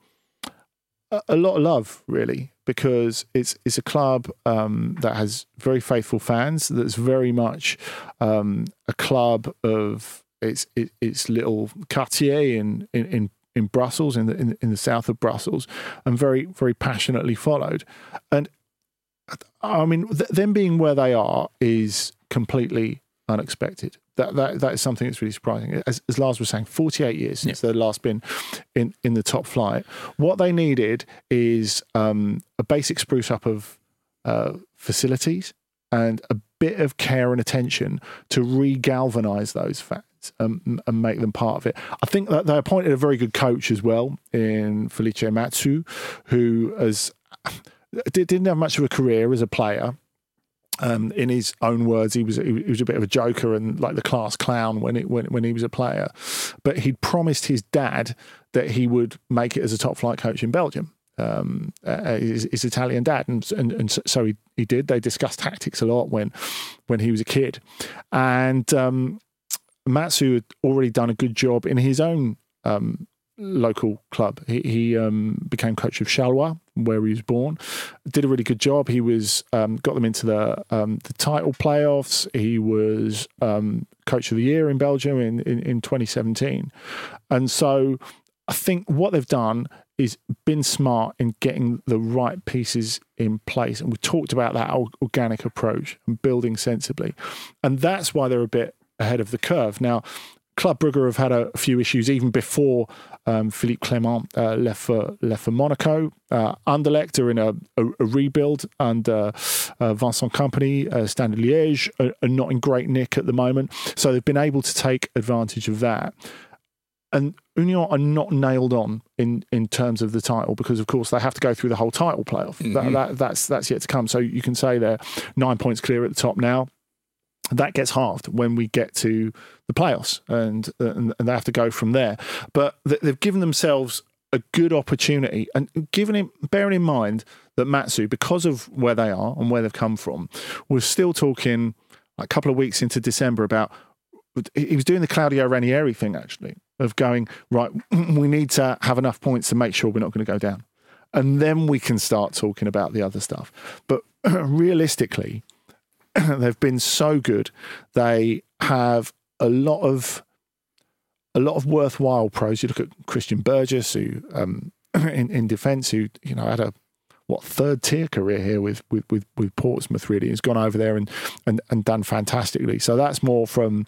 a lot of love, really, because it's a club that has very faithful fans. That's very much a club of its little quartier in Brussels, in the south of Brussels, and very, very passionately followed. And them being where they are is completely unexpected. That is something that's really surprising. As Lars was saying, 48 years since they'd last been in the top flight. What they needed is a basic spruce up of facilities and a bit of care and attention to re-galvanise those fans and make them part of it. I think that they appointed a very good coach as well in Felice Matsu, who didn't have much of a career as a player. In his own words, he was a bit of a joker and like the class clown when he was a player. But he'd promised his dad that he would make it as a top flight coach in Belgium. His Italian dad, and so he did. They discussed tactics a lot when he was a kid, and Matsu had already done a good job in his own local club. He became coach of Charleroi, where he was born. Did a really good job. He was got them into the title playoffs. He was coach of the year in Belgium in 2017. And so I think what they've done is been smart in getting the right pieces in place. And we talked about that organic approach and building sensibly. And that's why they're a bit ahead of the curve. Now, Club Brugge have had a few issues even before Philippe Clement left for Monaco. Anderlecht are in a rebuild under Vincent Kompany. Standard Liège are not in great nick at the moment. So they've been able to take advantage of that. And Union are not nailed on in terms of the title because, of course, they have to go through the whole title playoff. Mm-hmm. That's yet to come. So you can say they're 9 points clear at the top now. That gets halved when we get to the playoffs, and they have to go from there. But they've given themselves a good opportunity, and bearing in mind that Matsu, because of where they are and where they've come from, was still talking a couple of weeks into December about. He was doing the Claudio Ranieri thing, actually, of going, right, we need to have enough points to make sure we're not going to go down. And then we can start talking about the other stuff. But realistically, they've been so good. They have a lot of worthwhile pros. You look at Christian Burgess, who in defence, who had a third tier career here with Portsmouth. Really, he's gone over there and done fantastically. So that's more from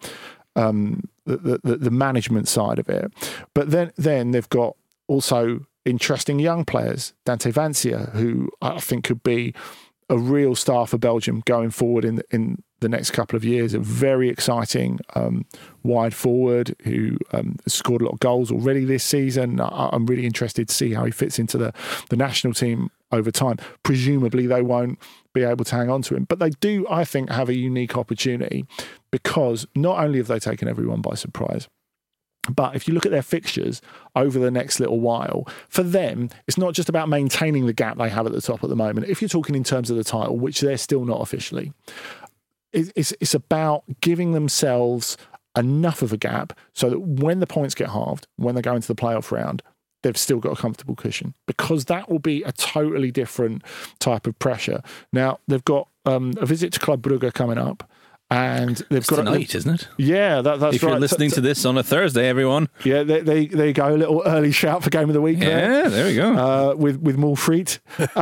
the management side of it. But then they've got also interesting young players, Dante Vancia, who I think could be a real star for Belgium going forward in the next couple of years. A very exciting wide forward who scored a lot of goals already this season. I'm really interested to see how he fits into the national team over time. Presumably they won't be able to hang on to him, but they do, I think, have a unique opportunity, because not only have they taken everyone by surprise, but if you look at their fixtures over the next little while, for them, it's not just about maintaining the gap they have at the top at the moment. If you're talking in terms of the title, which they're still not officially, it's about giving themselves enough of a gap so that when the points get halved, when they go into the playoff round, they've still got a comfortable cushion, because that will be a totally different type of pressure. Now, they've got a visit to Club Brugge coming up. And they've got tonight, isn't it? Yeah, that's right. If you're listening to this on a Thursday, everyone. Yeah, there you go. A little early shout for Game of the Week. Yeah, there we go. With Moule Frites.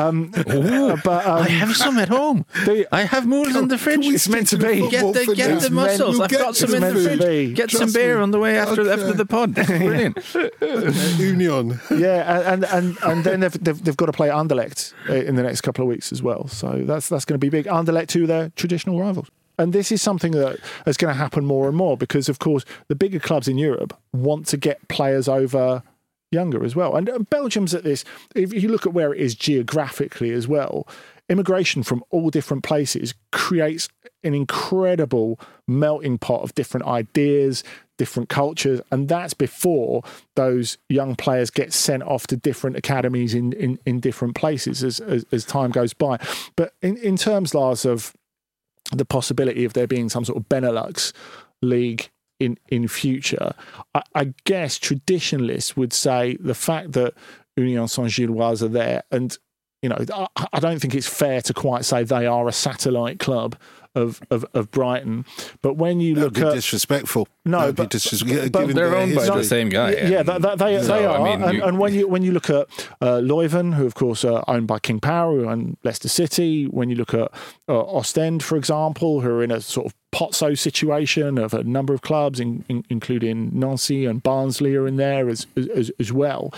But I have some at home. I have moules in the fridge. It's meant to be. Get the mussels. I've got some in the fridge. Get some beer on the way after the pod. Brilliant. Union. Yeah, and then they've got to play Anderlecht in the next couple of weeks as well. So that's going to be big. Anderlecht, who are their traditional rivals. And this is something that is going to happen more and more, because, of course, the bigger clubs in Europe want to get players over younger as well. And Belgium's at this, if you look at where it is geographically as well, immigration from all different places creates an incredible melting pot of different ideas, different cultures, and that's before those young players get sent off to different academies in different places as time goes by. But in terms, Lars, of the possibility of there being some sort of Benelux league in future, I guess traditionalists would say the fact that Union Saint-Gilloise are there, and I don't think it's fair to quite say they are a satellite club of Brighton, but when you look at disrespectful, no, but they're owned by the same guy. Yeah, they are. I mean, and when you look at Leuven, who of course are owned by King Power, who own Leicester City. When you look at Ostend, for example, who are in a sort of Pozzo situation of a number of clubs, including Nancy and Barnsley are in there as well.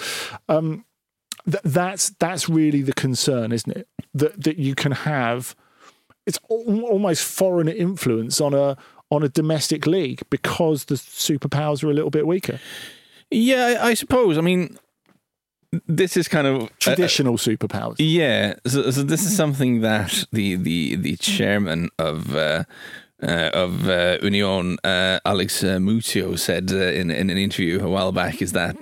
That's really the concern, isn't it? That you can have. It's almost foreign influence on a domestic league because the superpowers are a little bit weaker. Yeah, I suppose. I mean, this is kind of traditional superpowers. Yeah, so this is something that the chairman of Union, Alex Muzio, said in an interview a while back, is that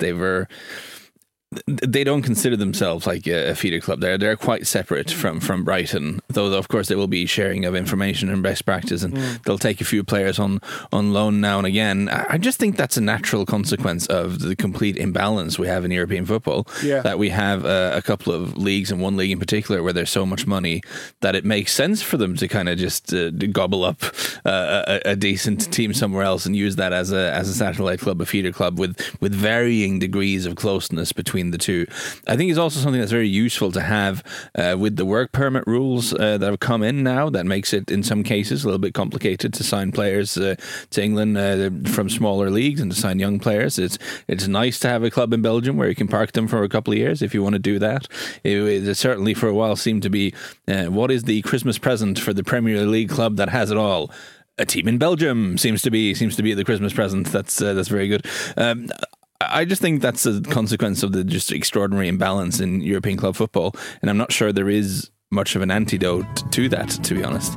they don't consider themselves like a feeder club. They're quite separate from Brighton, though of course there will be sharing of information and best practice, and they'll take a few players on loan now and again. I just think that's a natural consequence of the complete imbalance we have in European football. Yeah. That we have a couple of leagues, and one league in particular, where there's so much money that it makes sense for them to kind of just gobble up a decent team somewhere else and use that as a satellite club, a feeder club with varying degrees of closeness between the two. I think it's also something that's very useful to have with the work permit rules that have come in now. That makes it in some cases a little bit complicated to sign players to England from smaller leagues and to sign young players. It's nice to have a club in Belgium where you can park them for a couple of years if you want to do that. It certainly for a while seemed to be what is the Christmas present for the Premier League club that has it all? A team in Belgium seems to be the Christmas present. That's very good. I just think that's a consequence of the just extraordinary imbalance in European club football, and I'm not sure there is much of an antidote to that, to be honest.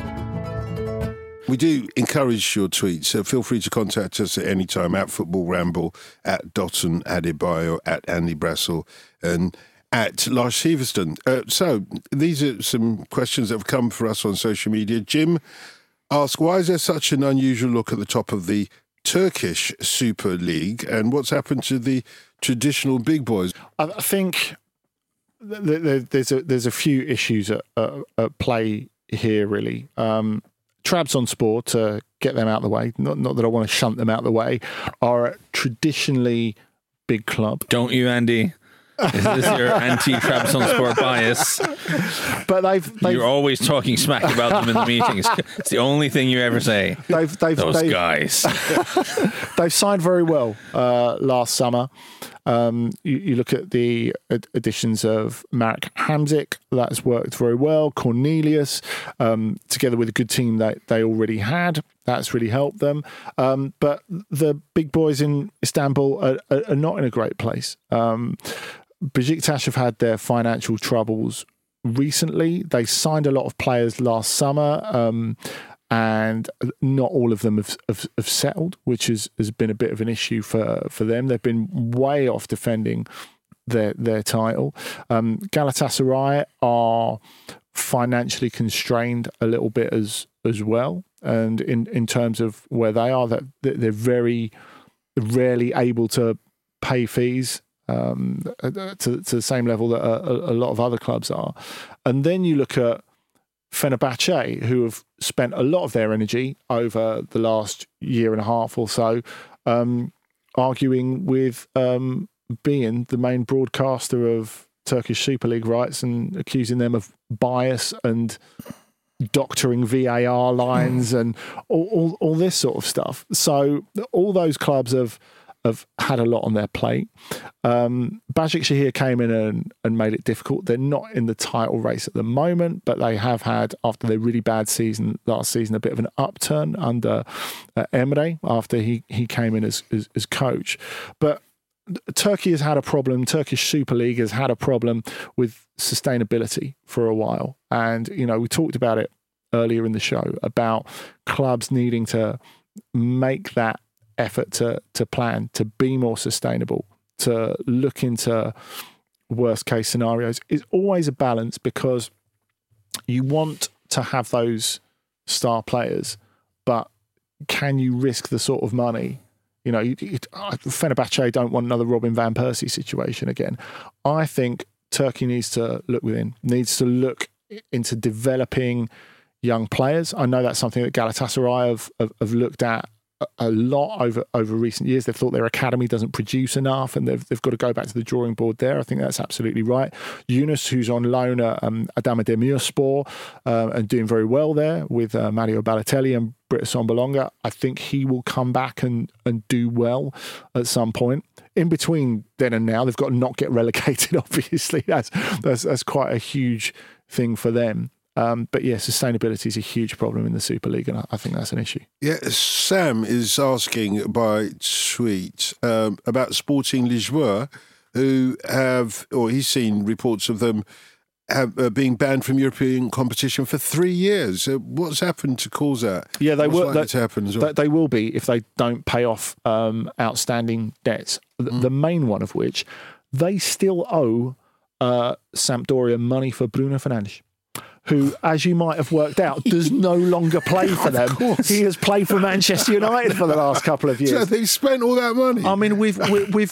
We do encourage your tweets, so feel free to contact us at any time at Football Ramble, at Dotun Adebayo, at Andy Brassel, and at Lars Siverton. So these are some questions that have come for us on social media. Jim asks, why is there such an unusual look at the top of the Turkish Super League, and what's happened to the traditional big boys? I think there's a few issues at play here, really. Trabzonspor, to get them out of the way, not that I want to shunt them out of the way, are a traditionally big club. Don't you, Andy? Is this your anti-Trabzonspor bias? But you're always talking smack about them in the meetings. It's the only thing you ever say. Those guys. They've signed very well last summer. You look at the additions of Marek Hamsik, that's worked very well. Cornelius, together with a good team that they already had, that's really helped them. But the big boys in Istanbul are not in a great place. Beşiktaş have had their financial troubles recently. They signed a lot of players last summer, and not all of them have settled, which has been a bit of an issue for them. They've been way off defending their title. Galatasaray are financially constrained a little bit as well. And in terms of where they are, that they're very rarely able to pay fees to the same level that a lot of other clubs are. And then you look at Fenerbahce, who have spent a lot of their energy over the last year and a half or so arguing with being the main broadcaster of Turkish Super League rights and accusing them of bias and doctoring VAR lines and all this sort of stuff. So all those clubs have had a lot on their plate. Başakşehir came in and made it difficult. They're not in the title race at the moment, but they have had, after their really bad season last season, a bit of an upturn under Emre after he came in as coach. But Turkey has had a problem. Turkish Super League has had a problem with sustainability for a while. And, we talked about it earlier in the show about clubs needing to make that effort to plan, to be more sustainable, to look into worst case scenarios. Is always a balance, because you want to have those star players, but can you risk the sort of money? Fenerbahce don't want another Robin van Persie situation again. I think Turkey needs to look within, needs to look into developing young players. I know that's something that Galatasaray have looked at a lot over recent years. They've thought their academy doesn't produce enough, and they've got to go back to the drawing board there. I think that's absolutely right. Yunus, who's on loan at Adana Demirspor and doing very well there with Mario Balotelli and Britta Sombolonga, I think he will come back and do well at some point. In between then and now, they've got to not get relegated, obviously. That's quite a huge thing for them. But yeah, sustainability is a huge problem in the Super League, and I think that's an issue. Yeah, Sam is asking by tweet about Sporting Lisboa, who he's seen reports of them being banned from European competition for 3 years. What's happened to cause that? Yeah, they will. To happen as well? They will be if they don't pay off outstanding debts. The main one of which, they still owe Sampdoria money for Bruno Fernandes, who, as you might have worked out, does no longer play for them. He has played for Manchester United for the last couple of years. So they've spent all that money. I mean, we've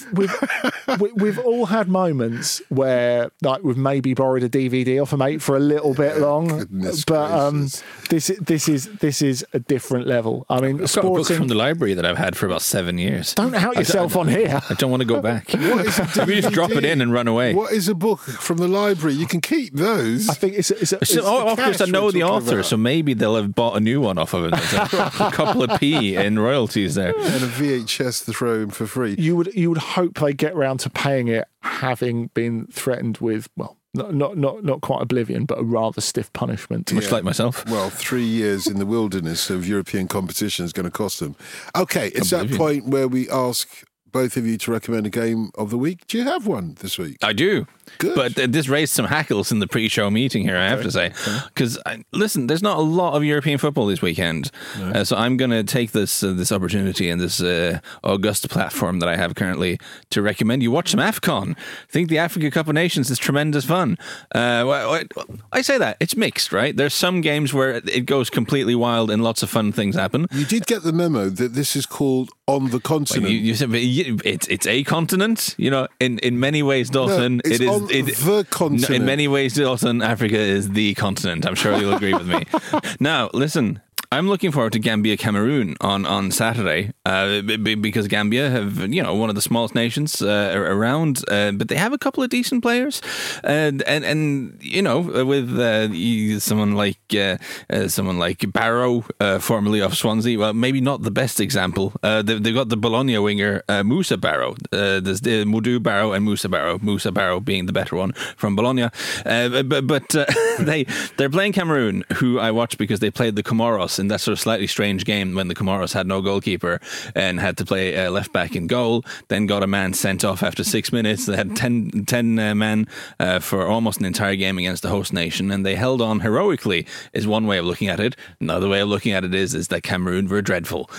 all had moments where, like, we've maybe borrowed a DVD off a mate for a little bit long, but this is a different level. I mean, I've got a book from the library that I've had for about 7 years. Don't out yourself on here. I don't want to go back. Maybe just drop it in and run away. What is a book from the library? You can keep those. I think it's of course, I know the author, so maybe they'll have bought a new one off of it. There's a couple of P in royalties there, and a VHS to throw in for free. You would hope they get round to paying it, having been threatened with, well, not quite oblivion, but a rather stiff punishment. Much like myself. Well, 3 years in the wilderness of European competition is going to cost them. Okay, it's that point where we ask both of you to recommend a game of the week. Do you have one this week? I do. Good. But this raised some hackles in the pre-show meeting here, I have to say. Because, listen, there's not a lot of European football this weekend. No. So I'm going to take this opportunity and this august platform that I have currently to recommend you watch some AFCON. I think the Africa Cup of Nations is tremendous fun. I say that. It's mixed, right? There's some games where it goes completely wild and lots of fun things happen. You did get the memo that this is called On the Continent. Well, you said it's a continent. In many ways, Dalton, it is the continent. No, in many ways, Dalton, Africa is the continent. I'm sure you'll agree with me. Now, listen, I'm looking forward to Gambia-Cameroon on Saturday because Gambia have, one of the smallest nations around, but they have a couple of decent players, and with someone like Barrow, formerly of Swansea. Well, maybe not the best example. They've got the Bologna winger Moussa Barrow. There's Modou Barrow and Moussa Barrow. Moussa Barrow being the better one from Bologna, but they're playing Cameroon, who I watched because they played the Comoros in that sort of slightly strange game when the Comoros had no goalkeeper and had to play left back in goal, then got a man sent off after 6 minutes. They had 10 men for almost an entire game against the host nation, and they held on heroically, is one way of looking at it. Another way of looking at it is that Cameroon were dreadful.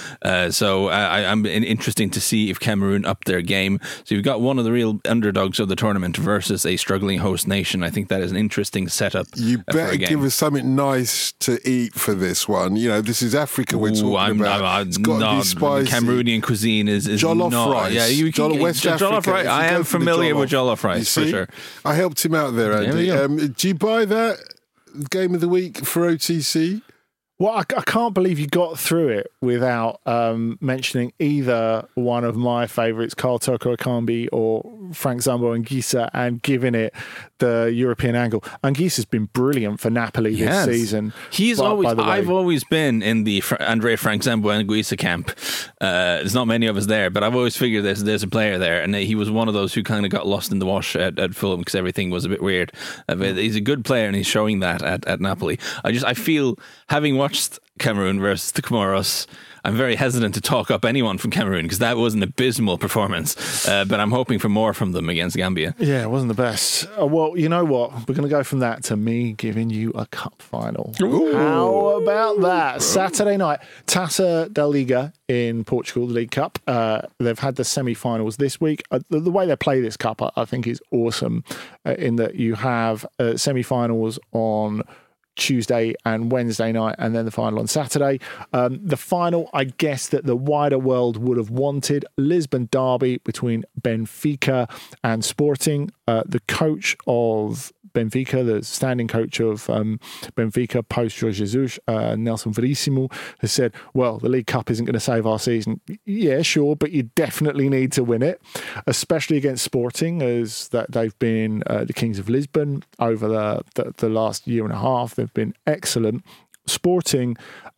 So I'm interesting to see if Cameroon upped their game. So you've got one of the real underdogs of the tournament versus a struggling host nation. I think that is an interesting setup. You better give us something nice to eat for this one. This is Africa we're talking about. It's got to be spicy. Cameroonian cuisine is jollof rice. Yeah, West jollof rice. I am familiar with jollof rice, for sure. I helped him out there, Andy. Do you buy that game of the week for OTC? Well, I can't believe you got through it without mentioning either one of my favourites, Carl Toko Ekambi or Frank Zambo Anguissa, and giving it the European angle. Anguissa's been brilliant for Napoli this season. I've always been in the Andre Frank Zambo Anguissa camp. There's not many of us there, but I've always figured there's a player there, and he was one of those who kind of got lost in the wash at Fulham because everything was a bit weird. He's a good player, and he's showing that at Napoli. I feel, having watched Cameroon versus the Comoros, I'm very hesitant to talk up anyone from Cameroon because that was an abysmal performance, but I'm hoping for more from them against Gambia. Yeah, it wasn't the best. Well, you know what? We're going to go from that to me giving you a cup final. Ooh. How about that? Saturday night, Taça da Liga in Portugal, the League Cup. They've had the semi-finals this week. The way they play this cup, I think, is awesome in that you have semi-finals on Tuesday and Wednesday night, and then the final on Saturday. The final, I guess, that the wider world would have wanted: Lisbon derby between Benfica and Sporting. The coach of Benfica, the standing coach of Benfica post Jorge Jesus, Nelson Verissimo, has said, well, the League Cup isn't going to save our season. Yeah, sure, but you definitely need to win it, especially against Sporting, as that they've been the Kings of Lisbon over the last year and a half. They've been excellent. Sporting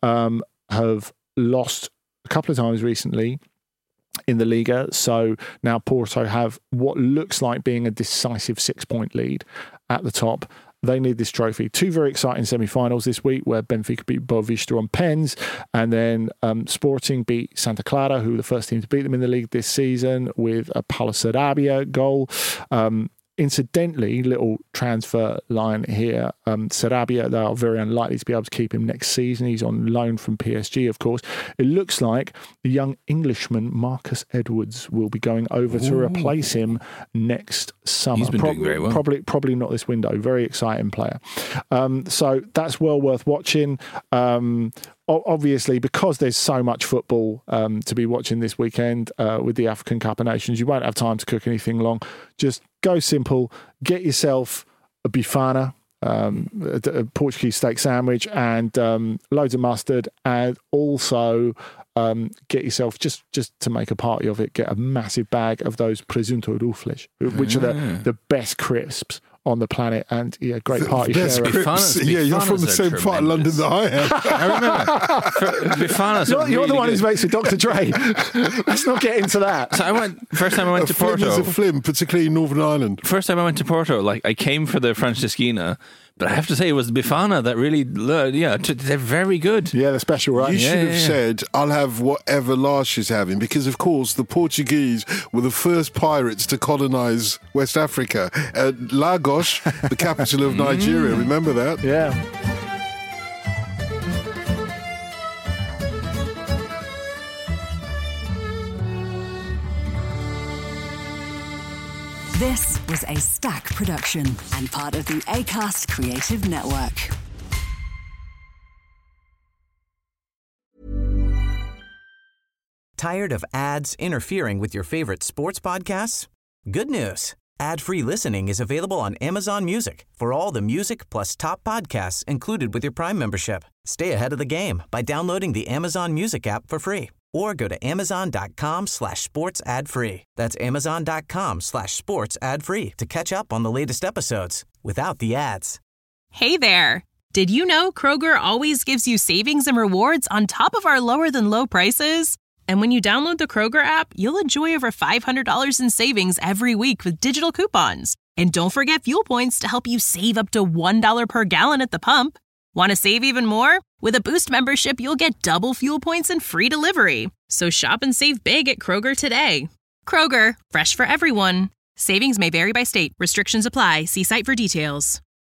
have lost a couple of times recently in the Liga, so now Porto have what looks like being a decisive 6-point lead at the top. They need this trophy. Two very exciting semi-finals this week where Benfica beat Boavista on pens, and then Sporting beat Santa Clara, who were the first team to beat them in the league this season, with a Paulo Sarabia goal. Incidentally, little transfer line here. Sarabia, they are very unlikely to be able to keep him next season. He's on loan from PSG, of course. It looks like the young Englishman, Marcus Edwards, will be going over to replace him next summer. He's been doing very well. Probably not this window. Very exciting player. So that's well worth watching. Obviously, because there's so much football to be watching this weekend with the African Cup of Nations, you won't have time to cook anything long. Just go simple. Get yourself a bifana, a Portuguese steak sandwich, and loads of mustard, and also get yourself, just to make a party of it, get a massive bag of those presunto rufles, which are the best crisps on the planet, and great party share. You're from the same part of London that I am. I remember. You're the one who's mates with Dr. Dre. Let's not get into that. So first time I went to Porto. Is a flim, particularly in Northern Ireland. First time I went to Porto, I came for the Franceschina. But I have to say, it was the Bifana that really, they're very good. Yeah, they're special, right? You should have said, I'll have whatever Lars is having, because, of course, the Portuguese were the first pirates to colonise West Africa. Lagos, the capital of Nigeria, remember that? Yeah. This was a Stack production and part of the Acast Creative Network. Tired of ads interfering with your favorite sports podcasts? Good news. Ad-free listening is available on Amazon Music for all the music plus top podcasts included with your Prime membership. Stay ahead of the game by downloading the Amazon Music app for free or go to amazon.com/sports ad free. That's amazon.com/sports ad free to catch up on the latest episodes without the ads. Hey there. Did you know Kroger always gives you savings and rewards on top of our lower than low prices? And when you download the Kroger app, you'll enjoy over $500 in savings every week with digital coupons. And don't forget fuel points to help you save up to $1 per gallon at the pump. Want to save even more? With a Boost membership, you'll get double fuel points and free delivery. So shop and save big at Kroger today. Kroger, fresh for everyone. Savings may vary by state. Restrictions apply. See site for details.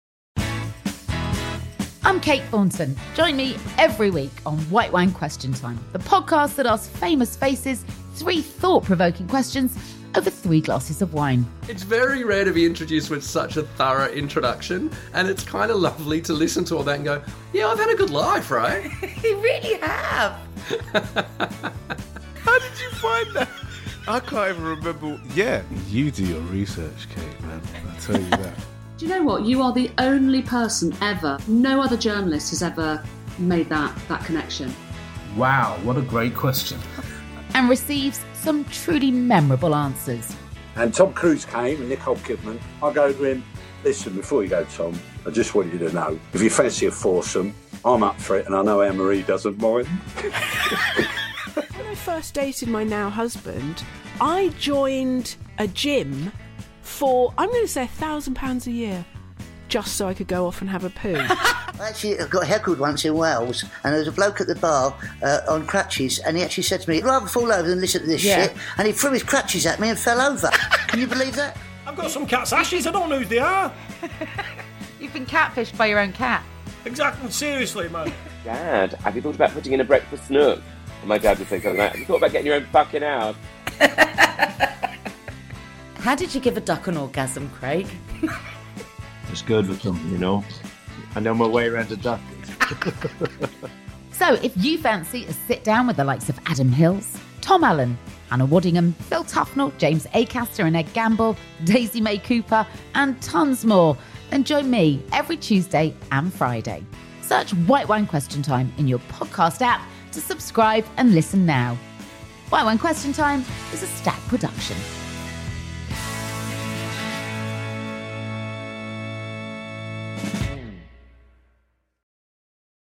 I'm Kate Thornton. Join me every week on White Wine Question Time, the podcast that asks famous faces 3 thought-provoking questions over 3 glasses of wine. It's very rare to be introduced with such a thorough introduction, and it's kind of lovely to listen to all that and go, yeah, I've had a good life, right? You really have. How did you find that? I can't even remember. Yeah, you do your research, Kate, man. I tell you that. Do you know what? You are the only person ever, no other journalist has ever made that connection. Wow, what a great question. And receives some truly memorable answers. And Tom Cruise came and Nicole Kidman. I go to him, listen, before you go, Tom, I just want you to know, if you fancy a foursome, I'm up for it, and I know Anne-Marie doesn't mind. When I first dated my now husband, I joined a gym for, I'm going to say £1,000 a year, just so I could go off and have a poo. Actually, I got heckled once in Wales, and there was a bloke at the bar on crutches, and he actually said to me, I'd rather fall over than listen to this shit, and he threw his crutches at me and fell over. Can you believe that? I've got some cat's ashes, I don't know who they are. You've been catfished by your own cat. Exactly, seriously, man. Dad, have you thought about putting in a breakfast nook? And my dad would say something like, have you thought about getting your own fucking house? How did you give a duck an orgasm, Craig? It's good with them, you know. I know my way around a duck. So if you fancy a sit down with the likes of Adam Hills, Tom Allen, Hannah Waddingham, Phil Tufnell, James Acaster and Ed Gamble, Daisy May Cooper and tons more, then join me every Tuesday and Friday. Search White Wine Question Time in your podcast app to subscribe and listen now. White Wine Question Time is a Stack production.